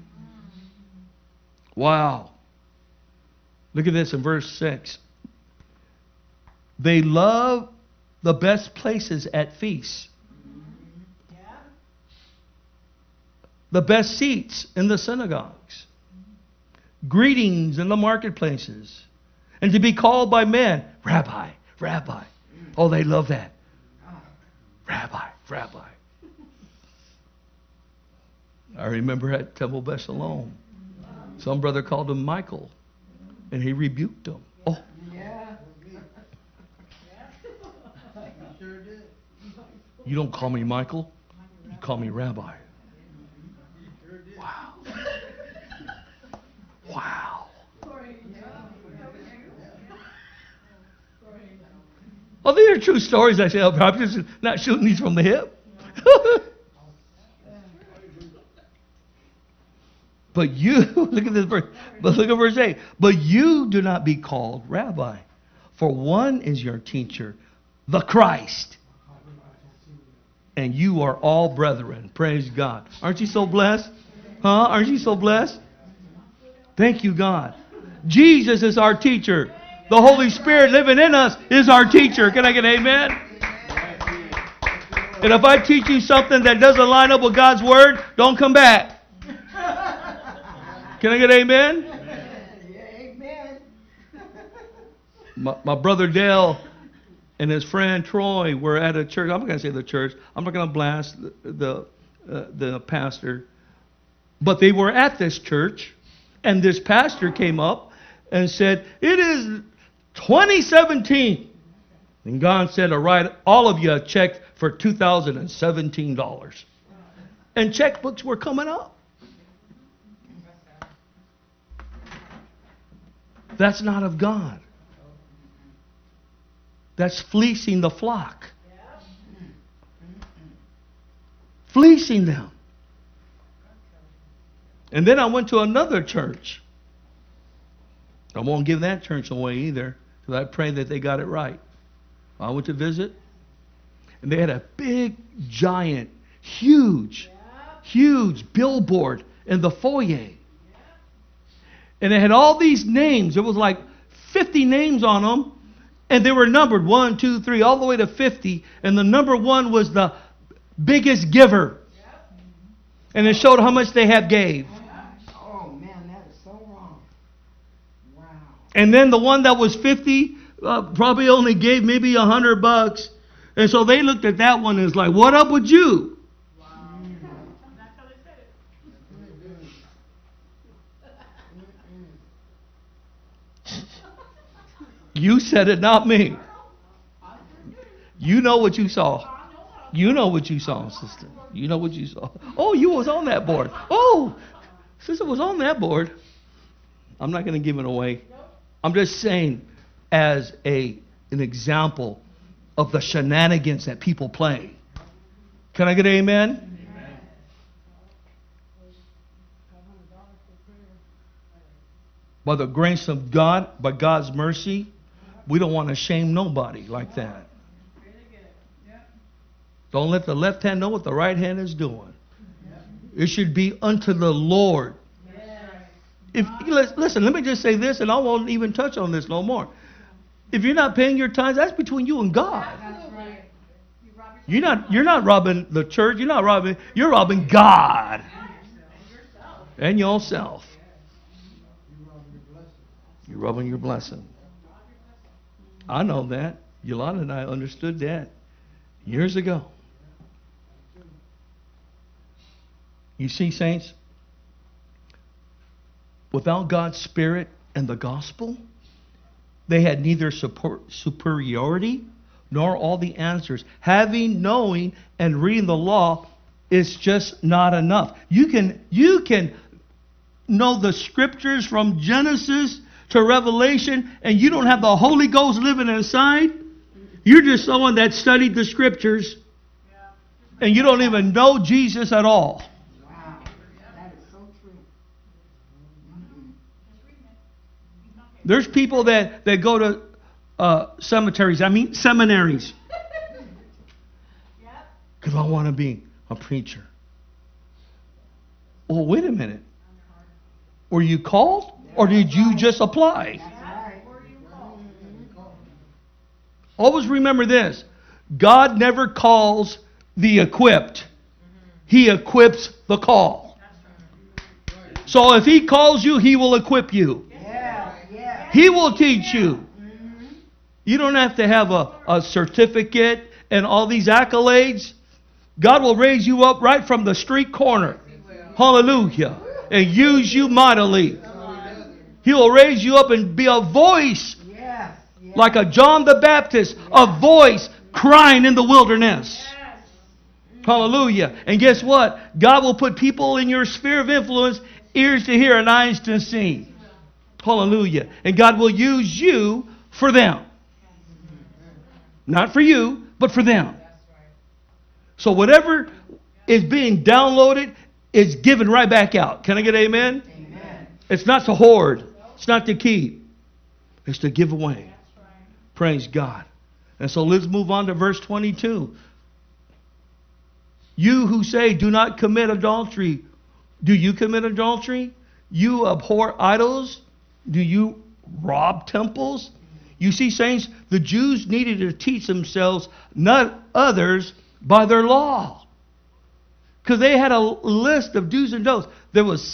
S2: Wow. Look at this in verse 6. They love the best places at feasts. The best seats in the synagogues. Greetings in the marketplaces. And to be called by men, Rabbi, Rabbi. Oh, they love that. Rabbi, Rabbi. I remember at Temple Beth Shalom, some brother called him Michael, and he rebuked him. Oh,
S3: Yeah.
S2: you don't call me Michael, you call me Rabbi. Wow. Wow. Well, these are true stories. I say, I'm just not shooting these from the hip. But you, look at this verse. But look at verse 8. But you do not be called rabbi, for one is your teacher, the Christ. And you are all brethren. Praise God. Aren't you so blessed? Huh? Aren't you so blessed? Thank you, God. Jesus is our teacher. The Holy Spirit living in us is our teacher. Can I get an amen? And if I teach you something that doesn't line up with God's Word, don't come back. Can I get an amen?
S3: Amen.
S2: My brother Dale, and his friend Troy were at a church. I'm not going to say the church. I'm not going to blast the pastor. But they were at this church, and this pastor came up and said, "It is 2017." And God said, "All right, all of you a check for $2,017. And checkbooks were coming up. That's not of God. That's fleecing the flock. Fleecing them. And then I went to another church. I won't give that church away either, because I pray that they got it right. I went to visit, and they had a big, giant, huge billboard in the foyer. And it had all these names. There was like 50 names on them, and they were numbered 1, 2, 3, all the way to 50. And the number 1 was the biggest giver. And it showed how much they had gave.
S3: Oh man, that is so wrong. Wow.
S2: And then the one that was 50 probably only gave maybe $100. And so they looked at that one and was like, "What up with you?"
S4: Wow. That's how they said it.
S2: You said it, not me. You know what you saw. You know what you saw, sister. You know what you saw. Oh, you was on that board. Oh, sister was on that board. I'm not going to give it away. I'm just saying as an example of the shenanigans that people play. Can I get an amen? By the grace of God, by God's mercy, we don't want to shame nobody like that. Don't let the left hand know what the right hand is doing. It should be unto the Lord. Listen, let me just say this, and I won't even touch on this no more. If you're not paying your tithes, that's between you and God. You're not robbing the church. You're robbing God and yourself. You're robbing your blessing. I know that. Yolanda and I understood that years ago. You see, saints, without God's Spirit and the gospel, they had neither superiority nor all the answers. Having, knowing, and reading the law is just not enough. You can know the scriptures from Genesis to Revelation, and you don't have the Holy Ghost living inside. You're just someone that studied the scriptures, and you don't even know Jesus at all.
S3: Wow. That is so true.
S2: There's people that go to seminaries. Because I want to be a preacher. Well, wait a minute. Were you called, or did you just apply? Always remember this. God never calls the equipped. He equips the call. So if He calls you, He will equip you. He will teach you. You don't have to have a certificate and all these accolades. God will raise you up right from the street corner. Hallelujah. And use you mightily. He will raise you up and be a voice. Like a John the Baptist. A voice crying in the wilderness. Hallelujah. And guess what? God will put people in your sphere of influence, ears to hear and eyes to see. Hallelujah. And God will use you for them. Not for you, but for them. So whatever is being downloaded is given right back out. Can I get amen? Amen. It's not to hoard. It's not to keep. It's to give away. Praise God. And so let's move on to verse 22. You who say, do not commit adultery. Do you commit adultery? You abhor idols? Do you rob temples? You see, saints, the Jews needed to teach themselves, not others, by their law. Because they had a list of do's and don'ts. There was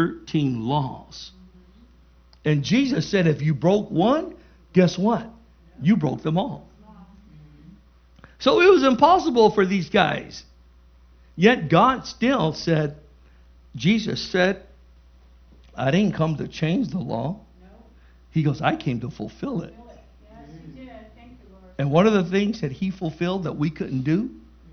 S2: 613 laws. And Jesus said, if you broke one, guess what? You broke them all. So it was impossible for these guys. Yet God still said, Jesus said, I didn't come to change the law. He goes, I came to fulfill it.
S4: Yes, you did. Thank you, Lord.
S2: And one of the things that he fulfilled that we couldn't do,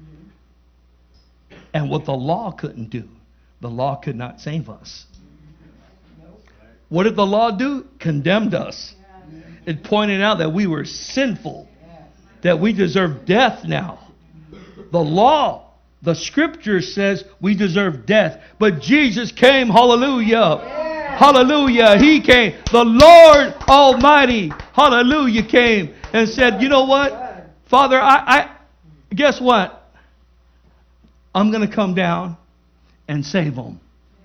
S2: and what the law couldn't do, the law could not save us. What did the law do? Condemned us. It pointed out that we were sinful, that we deserve death now. The law, the scripture says we deserve death. But Jesus came, hallelujah. Hallelujah. He came. The Lord Almighty, hallelujah, came and said, you know what? Father, I guess what? I'm going to come down and save them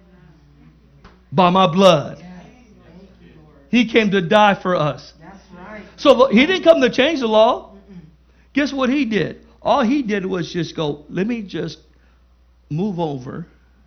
S2: by my blood. He came to die for us.
S3: That's right.
S2: So he didn't come to change the law. Guess what he did? All he did was just go, let me just move over.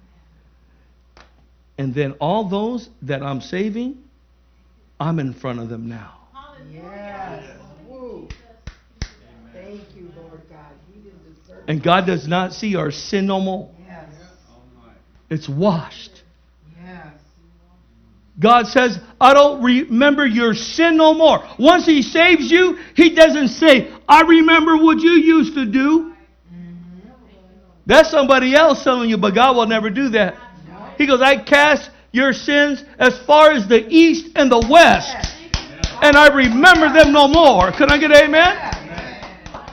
S2: And then all those that I'm saving, I'm in front of them now.
S3: Yes. Woo. Thank you, Lord God. He didn't deserve
S2: And God does not see our sin no more.
S3: Yes.
S2: It's washed.
S3: Yes.
S2: God says, I don't remember your sin no more. Once he saves you, he doesn't say, I remember what you used to do. That's somebody else telling you, but God will never do that. He goes, I cast your sins as far as the east and the west, and I remember them no more. Can I get an amen?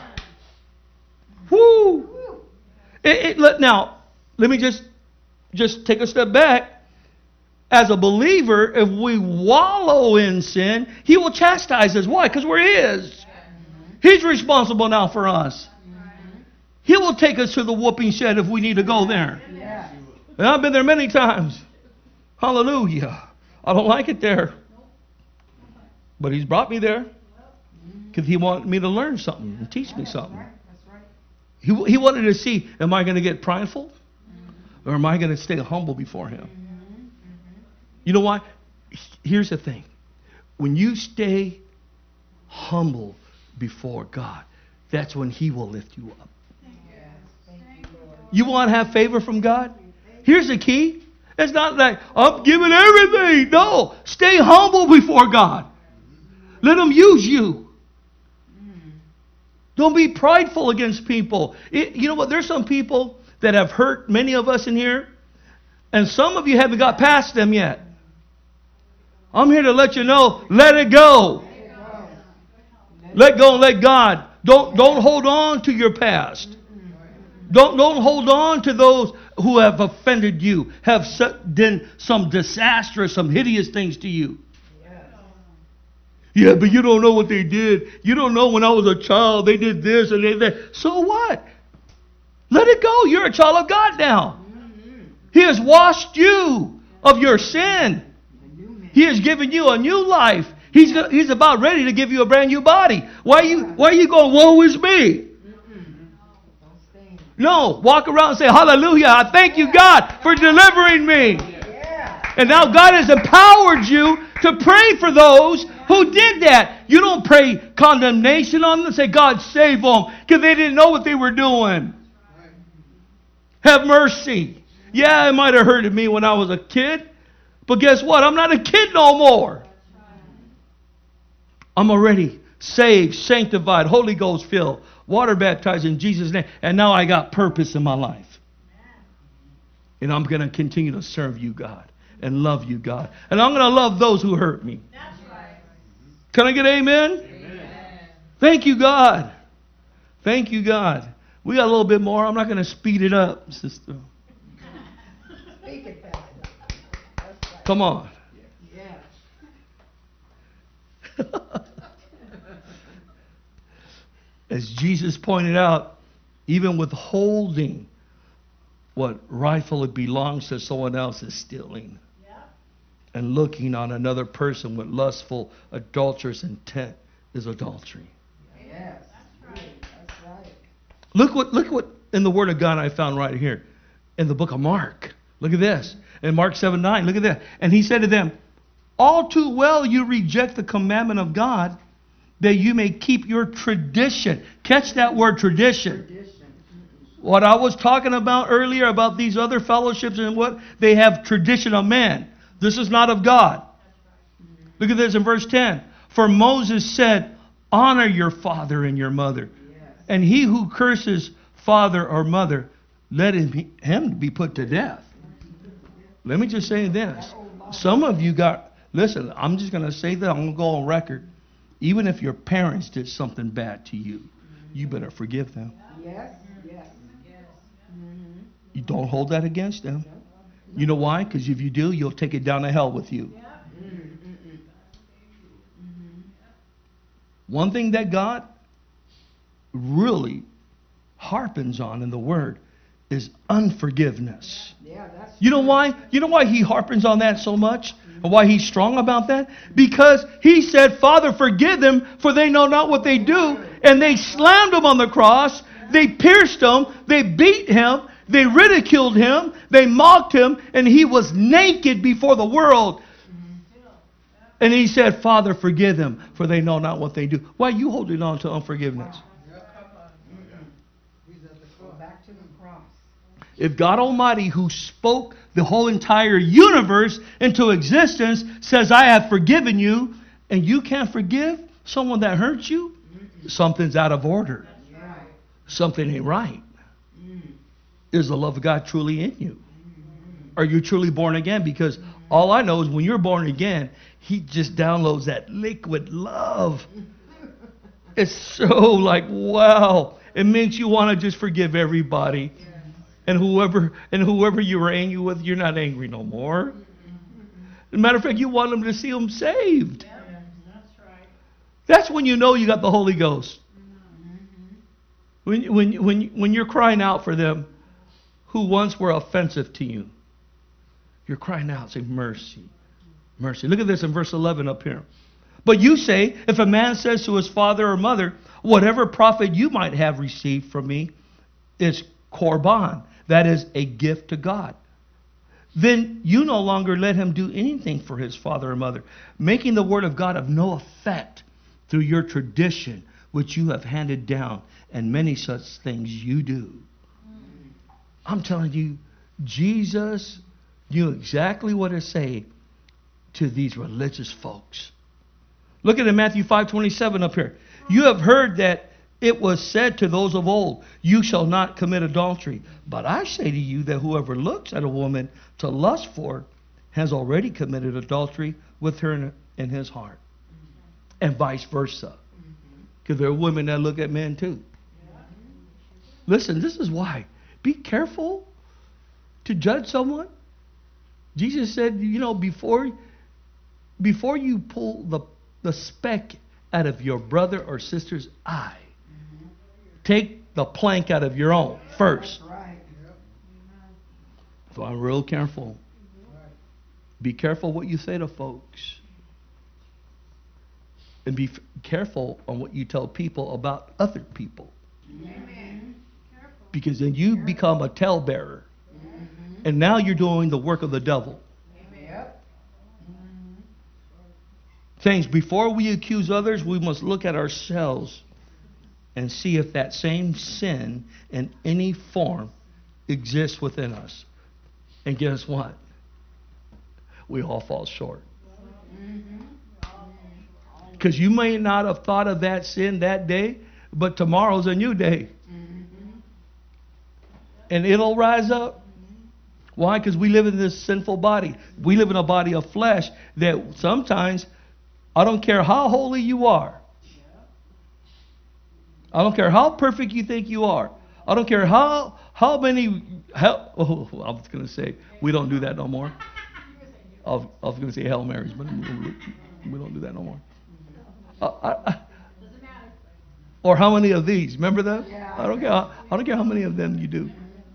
S2: Whoo! Now, let me just take a step back. As a believer, if we wallow in sin, he will chastise us. Why? Because we're his. He's responsible now for us. He will take us to the whooping shed if we need to go there.
S3: Yes.
S2: And I've been there many times. Hallelujah. I don't like it there. But he's brought me there because he wanted me to learn something and teach me something.
S3: That's right.
S2: He wanted to see, am I going to get prideful? Or am I going to stay humble before him? You know what? Here's the thing. When you stay humble before God, that's when he will lift you up. You want to have favor from God? Here's the key. It's not like, I'm giving everything. No. Stay humble before God. Let him use you. Don't be prideful against people. You know what? There's some people that have hurt many of us in here, and some of you haven't got past them yet. I'm here to let you know, let it go. Let go and let God. Don't hold on to your past. Don't hold on to those who have offended you, have done some disastrous, some hideous things to you. Yeah, but you don't know what they did. You don't know when I was a child, they did this and they did that. So what? Let it go. You're a child of God now. He has washed you of your sin. He has given you a new life. He's about ready to give you a brand new body. Why are you going, woe is me? No, walk around and say, hallelujah, I thank you, God, for delivering me. And now God has empowered you to pray for those who did that. You don't pray condemnation on them. Say, God, save them, because they didn't know what they were doing. Have mercy. Yeah, it might have hurted me when I was a kid, but guess what? I'm not a kid no more. I'm already saved, sanctified, Holy Ghost filled, water baptized in Jesus' name. And now I got purpose in my life. And I'm going to continue to serve you, God, and love you, God. And I'm going to love those who hurt me.
S4: That's right.
S2: Can I get amen? Amen. Thank you, God. Thank you, God. We got a little bit more. I'm not going to speed it up, sister.
S3: Speak it, Pastor. That's right.
S2: Come on.
S3: Yeah.
S2: As Jesus pointed out, even withholding what rightfully belongs to someone else is stealing.
S4: Yeah.
S2: And looking on another person with lustful, adulterous intent is adultery.
S3: Yes. That's right. That's right.
S2: Look what in the Word of God I found right here in the book of Mark. Look at this. In Mark 7:9, look at that. And he said to them, all too well you reject the commandment of God that you may keep your tradition. Catch that word, tradition. What I was talking about earlier about these other fellowships and what they have tradition of man. This is not of God. Look at this in verse 10. For Moses said, honor your father and your mother. And he who curses father or mother, let him be put to death. Let me just say this. Some of you listen, I'm just going to say that. I'm going to go on record. Even if your parents did something bad to you, you better forgive them.
S3: Yes.
S2: You don't hold that against them. You know why? Because if you do, you'll take it down to hell with you. One thing that God really harpens on in the Word is unforgiveness. You know why? You know why He harpens on that so much? And why He's strong about that? Because He said, Father, forgive them, for they know not what they do. And they slammed Him on the cross. They pierced Him. They beat Him. They ridiculed Him. They mocked Him. And He was naked before the world. And He said, Father, forgive them, for they know not what they do. Why are you holding on to unforgiveness?
S3: Back to the cross.
S2: If God Almighty, who spoke the whole entire universe into existence, says, I have forgiven you, and you can't forgive someone that hurts you, something's out of order. Something ain't right. Is the love of God truly in you? Are you truly born again? Because all I know is when you're born again, He just downloads that liquid love. It's so like, wow. It makes you want to just forgive everybody. And whoever you were angry with, you're not angry no more. As a matter of fact, you want them to see them saved. That's when you know you got the Holy Ghost. When you're crying out for them who once were offensive to you. You're crying out, say, mercy, mercy. Look at this in verse 11 up here. But you say, if a man says to his father or mother, whatever profit you might have received from me is korban, that is a gift to God, then you no longer let him do anything for his father or mother, making the word of God of no effect through your tradition, which you have handed down, and many such things you do. I'm telling you, Jesus knew exactly what to say to these religious folks. Look at it in Matthew 5:27 up here. You have heard that it was said to those of old, you shall not commit adultery. But I say to you that whoever looks at a woman to lust for has already committed adultery with her in his heart. And vice versa. Because there are women that look at men too. Listen, this is why. Be careful to judge someone. Jesus said, you know, before you pull the speck out of your brother or sister's eye, take the plank out of your own first. So I'm real careful. Be careful what you say to folks. And be careful on what you tell people about other people. Amen. Because then you become a talebearer. And now you're doing the work of the devil. Things, before we accuse others, we must look at ourselves and see if that same sin in any form exists within us. And guess what? We all fall short. Because you may not have thought of that sin that day, but tomorrow's a new day. And it'll rise up. Why? Because we live in this sinful body. We live in a body of flesh that sometimes, I don't care how holy you are. I don't care how perfect you think you are. I don't care I was going to say, we don't do that no more. I was going to say Hail Marys, but we don't do that no more. Or how many of these? Remember them? Yeah. I don't care how many of them you do.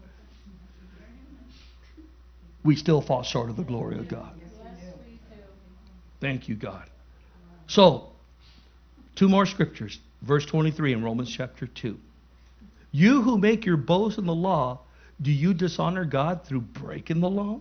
S2: We still fall short of the glory of God. Thank you, God. So, two more scriptures. Verse 23 in Romans chapter 2. You who make your boast in the law, do you dishonor God through breaking the law?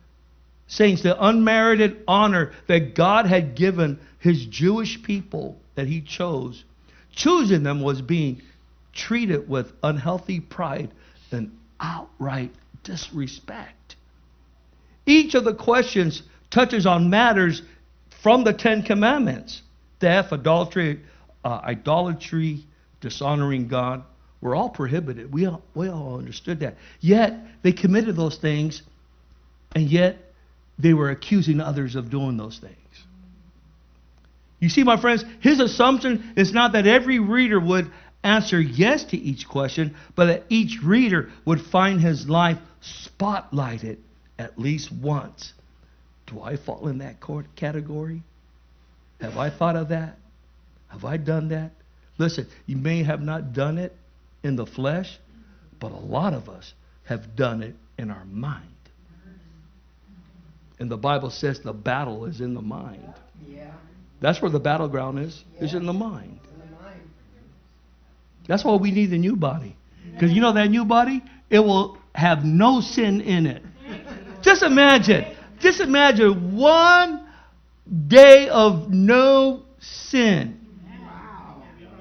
S2: Saints, the unmerited honor that God had given His Jewish people that he chose, choosing them was being treated with unhealthy pride and outright disrespect. Each of the questions touches on matters from the Ten Commandments. Theft, adultery, idolatry, dishonoring God were all prohibited. We all understood that. Yet they committed those things, and yet they were accusing others of doing those things. You see, my friends, his assumption is not that every reader would answer yes to each question, but that each reader would find his life spotlighted at least once. Do I fall in that category? Have I thought of that? Have I done that? Listen, you may have not done it in the flesh, but a lot of us have done it in our mind. And the Bible says the battle is in the mind.
S3: Yeah.
S2: That's where the battleground is in the mind.
S3: In the mind.
S2: That's why we need the new body. Because you know that new body, it will have no sin in it. Just imagine one day of no sin.
S3: Wow.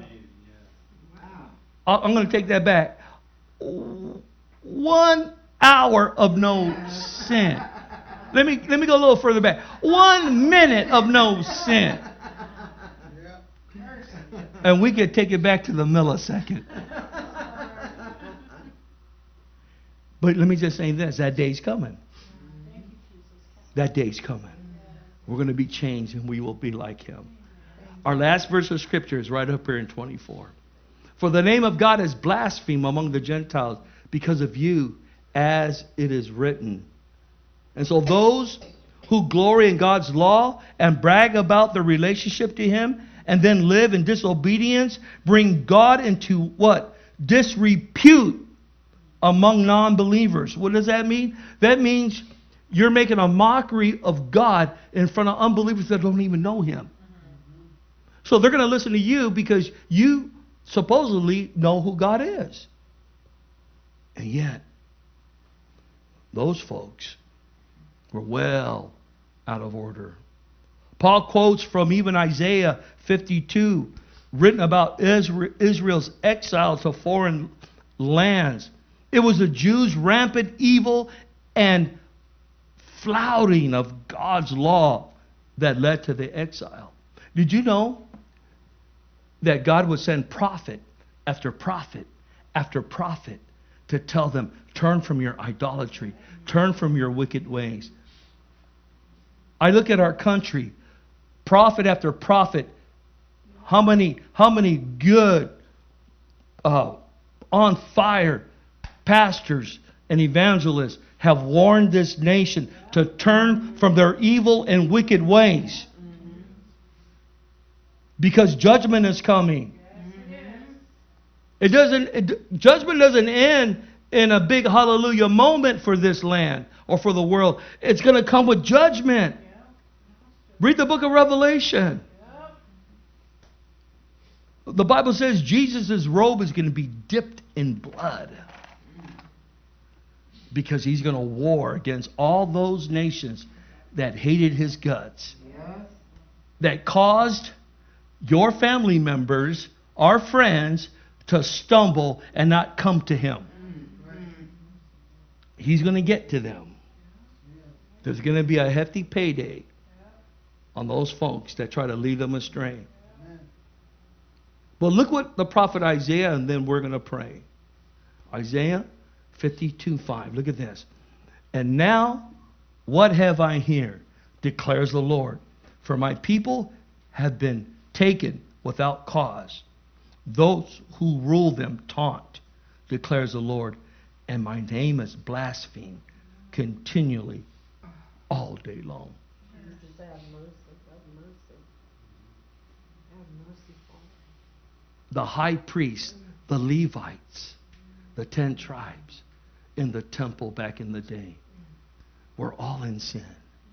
S2: I'm going to take that back. 1 hour of no sin. Let me go a little further back. 1 minute of no sin. And we could take it back to the millisecond. But let me just say this, that day's coming. That day's coming. We're going to be changed and we will be like him. Our last verse of scripture is right up here in 24. For the name of God is blasphemed among the Gentiles because of you, as it is written. And so those who glory in God's law and brag about their relationship to him and then live in disobedience bring God into what? Disrepute among non-believers. What does that mean? That means you're making a mockery of God in front of unbelievers that don't even know him. So they're going to listen to you because you supposedly know who God is. And yet, those folks were well out of order. Paul quotes from even Isaiah 52, written about Israel's exile to foreign lands. It was the Jews' rampant evil and flouting of God's law that led to the exile. Did you know that God would send prophet after prophet after prophet to tell them, turn from your idolatry, turn from your wicked ways? I look at our country, prophet after prophet, how many good, on fire pastors and evangelists have warned this nation to turn from their evil and wicked ways. Because judgment is coming. Judgment doesn't end in a big hallelujah moment for this land or for the world. It's going to come with judgment. Read the book of Revelation. The Bible says Jesus' robe is going to be dipped in blood. Because he's going to war against all those nations that hated his guts. That caused your family members, our friends, to stumble and not come to him. He's going to get to them. There's going to be a hefty payday on those folks that try to lead them astray. But look what the prophet Isaiah, and then we're going to pray. Isaiah 52:5. Look at this. And now, what have I here, declares the Lord? For my people have been taken without cause. Those who rule them taunt, declares the Lord. And my name is blasphemed continually all day long.
S3: Have mercy. Have mercy, Father.
S2: The high priest, the Levites, the 10 tribes in the temple back in the day were all in sin.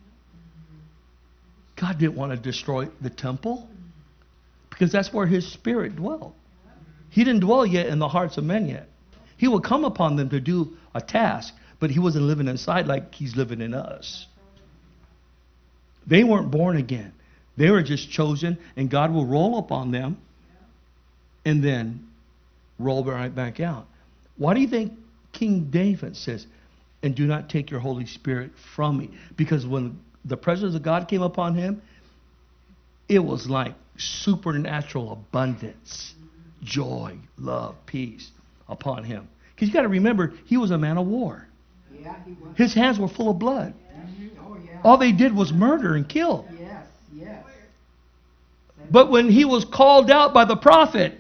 S2: God didn't want to destroy the temple because that's where his spirit dwelt. He didn't dwell yet in the hearts of men yet. He would come upon them to do a task, but he wasn't living inside like he's living in us. They weren't born again. They were just chosen, and God will roll upon them and then roll right back out. Why do you think King David says, and do not take your Holy Spirit from me? Because when the presence of God came upon him, it was like supernatural abundance, joy, love, peace upon him. Because you got to remember, he was a man of war.
S3: Yeah, he was.
S2: His hands were full of blood.
S3: Oh, yeah.
S2: All they did was murder and kill.
S3: Yes, yes.
S2: But when he was called out by the prophet,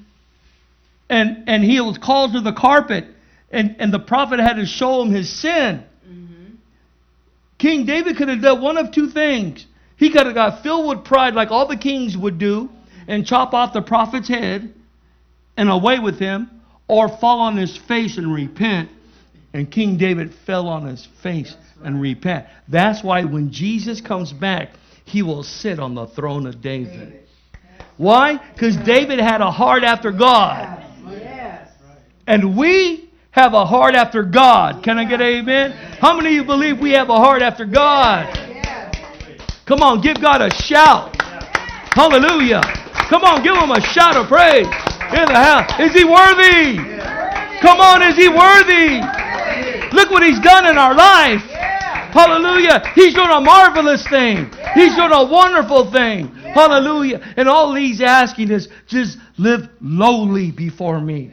S2: and he was called to the carpet, and the prophet had to show him his sin, King David could have done one of two things. He could have got filled with pride like all the kings would do and chop off the prophet's head and away with him, or fall on his face and repent. And King David fell on his face and repent. That's why when Jesus comes back, he will sit on the throne of David. Why? Because David had a heart after God.
S3: Yes.
S2: And we have a heart after God. Can I get an amen? How many of you believe we have a heart after God?
S3: Yes.
S2: Come on, give God a shout. Hallelujah. Come on, give him a shout of praise in the house. Is he worthy? Come on, is he worthy? Look what he's done in our life. Hallelujah. He's doing a marvelous thing. He's doing a wonderful thing. Hallelujah. And all he's asking is just live lowly before me.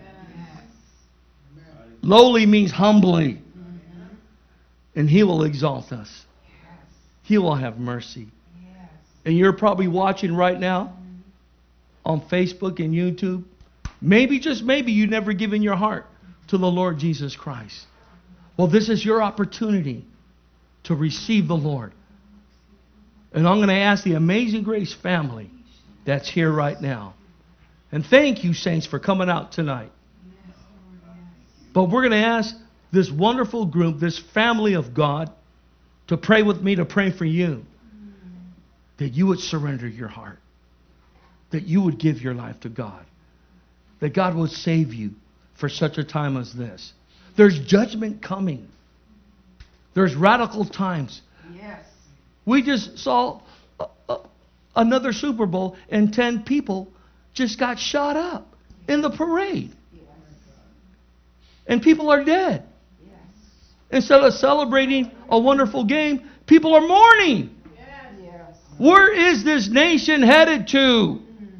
S2: Lowly means humbly. And he will exalt us. He will have mercy. And you're probably watching right now on Facebook and YouTube. Maybe, just maybe, you've never given your heart to the Lord Jesus Christ. Well, this is your opportunity to receive the Lord. And I'm going to ask the Amazing Grace family that's here right now. And thank you, saints, for coming out tonight. But we're going to ask this wonderful group, this family of God, to pray with me, to pray for you. That you would surrender your heart. That you would give your life to God. That God would save you for such a time as this. There's judgment coming. There's radical times.
S3: Yes.
S2: We just saw another Super Bowl and 10 people just got shot up in the parade. And people are dead.
S3: Yes.
S2: Instead of celebrating a wonderful game, people are mourning.
S3: Yes.
S2: Where is this nation headed to?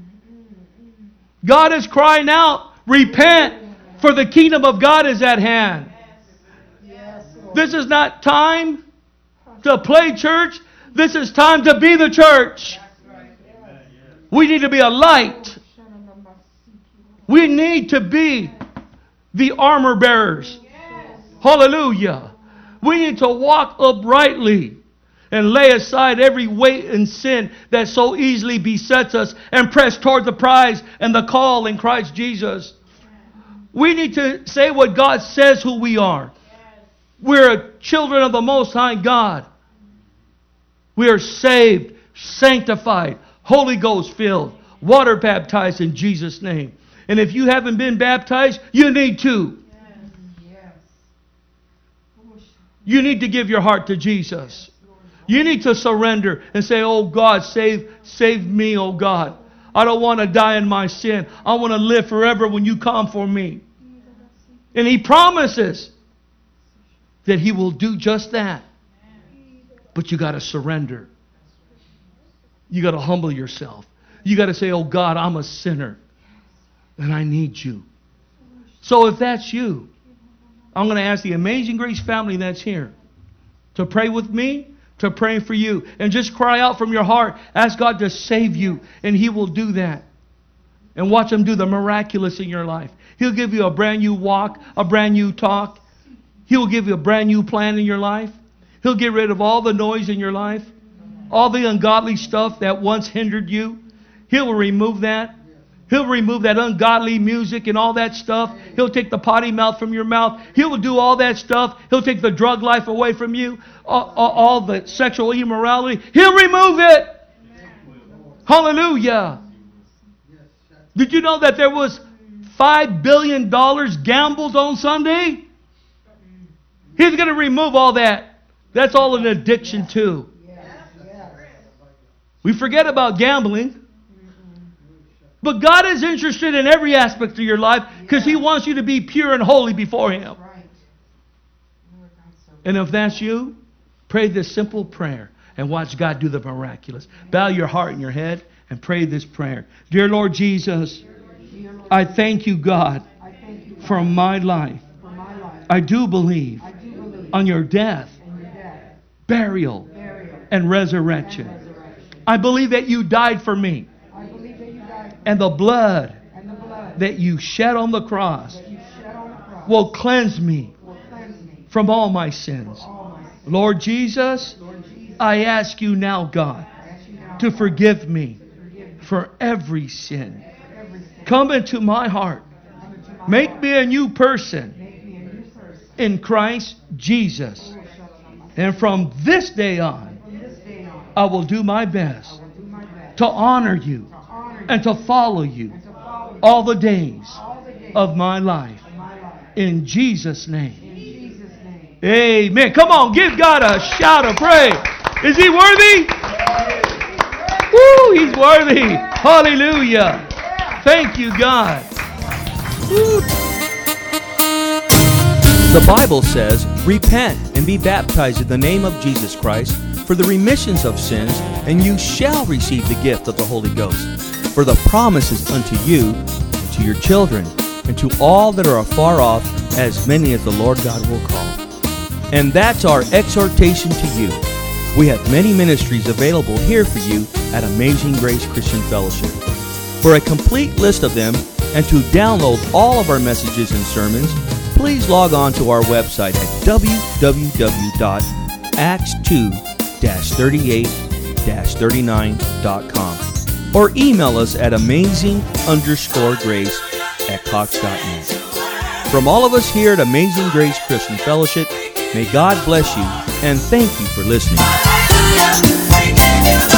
S2: God is crying out, repent, for the kingdom of God is at hand.
S3: Yes, Lord.
S2: This is not time to play church. This is time to be the church. We need to be a light. We need to be the armor bearers. Hallelujah. We need to walk uprightly and lay aside every weight and sin that so easily besets us and press toward the prize and the call in Christ Jesus. We need to say what God says who we are. We're children of the Most High God. We are saved, sanctified, Holy Ghost filled, water baptized in Jesus' name. And if you haven't been baptized, you need to.
S3: Yes.
S2: You need to give your heart to Jesus. You need to surrender and say, oh God, save me, oh God. I don't want to die in my sin. I want to live forever when you come for me. And He promises that He will do just that. But you got to surrender. You got to humble yourself. You got to say, oh God, I'm a sinner. And I need you. So if that's you, I'm going to ask the Amazing Grace family that's here to pray with me, to pray for you. And just cry out from your heart. Ask God to save you. And He will do that. And watch Him do the miraculous in your life. He'll give you a brand new walk, a brand new talk. He'll give you a brand new plan in your life. He'll get rid of all the noise in your life. All the ungodly stuff that once hindered you. He'll remove that. He'll remove that ungodly music and all that stuff. He'll take the potty mouth from your mouth. He'll do all that stuff. He'll take the drug life away from you. All the sexual immorality. He'll remove it. Hallelujah. Did you know that there was $5 billion gambled on Sunday? He's going to remove all that. That's all an addiction too. We forget about gambling. But God is interested in every aspect of your life because He wants you to be pure and holy before Him.
S3: Right. Lord God, so
S2: And if that's you, pray this simple prayer and watch God do the miraculous. Bow your heart and your head and pray this prayer. Dear Lord Jesus,
S3: dear Lord,
S2: I thank you, God,
S3: I thank you
S2: for my life.
S3: for my life.
S2: I do believe
S3: I do believe
S2: on your death,
S3: in your death,
S2: burial,
S3: burial,
S2: and resurrection.
S3: and resurrection.
S2: I believe that you died for me,
S3: I believe that you died
S2: and the blood
S3: and the blood
S2: that you shed on the cross
S3: that you shed on the cross
S2: will cleanse me
S3: will cleanse me
S2: from all my sins.
S3: from all my sins.
S2: Lord Jesus,
S3: Lord Jesus,
S2: I ask you now, God,
S3: I ask you now
S2: to forgive me
S3: forgive me
S2: for every sin.
S3: for every sin.
S2: Come into my heart.
S3: Come into my
S2: Make
S3: heart.
S2: me a new person
S3: Make me a new person.
S2: in Christ Jesus.
S3: Oh, Shalom.
S2: And from this day on,
S3: From this day on,
S2: I will do my
S3: I
S2: best
S3: will do my best
S2: to honor you
S3: to honor you
S2: and to follow you
S3: and to follow you
S2: all the days
S3: all the days
S2: of my life.
S3: of my life.
S2: In Jesus' name.
S3: In Jesus' name.
S2: Amen. Come on, give God a shout of praise. Is He worthy? Woo, He's worthy. Hallelujah. Thank you, God. Woo. The Bible says, repent and be baptized in the name of Jesus Christ for the remissions of sins, and you shall receive the gift of the Holy Ghost. For the promise is unto you, and to your children, and to all that are afar off, as many as the Lord God will call. And that's our exhortation to you. We have many ministries available here for you at Amazing Grace Christian Fellowship. For a complete list of them and to download all of our messages and sermons, please log on to our website at www.acts2-38-39.com or email us at amazing_grace@cox.net. From all of us here at Amazing Grace Christian Fellowship, may God bless you and thank you for listening.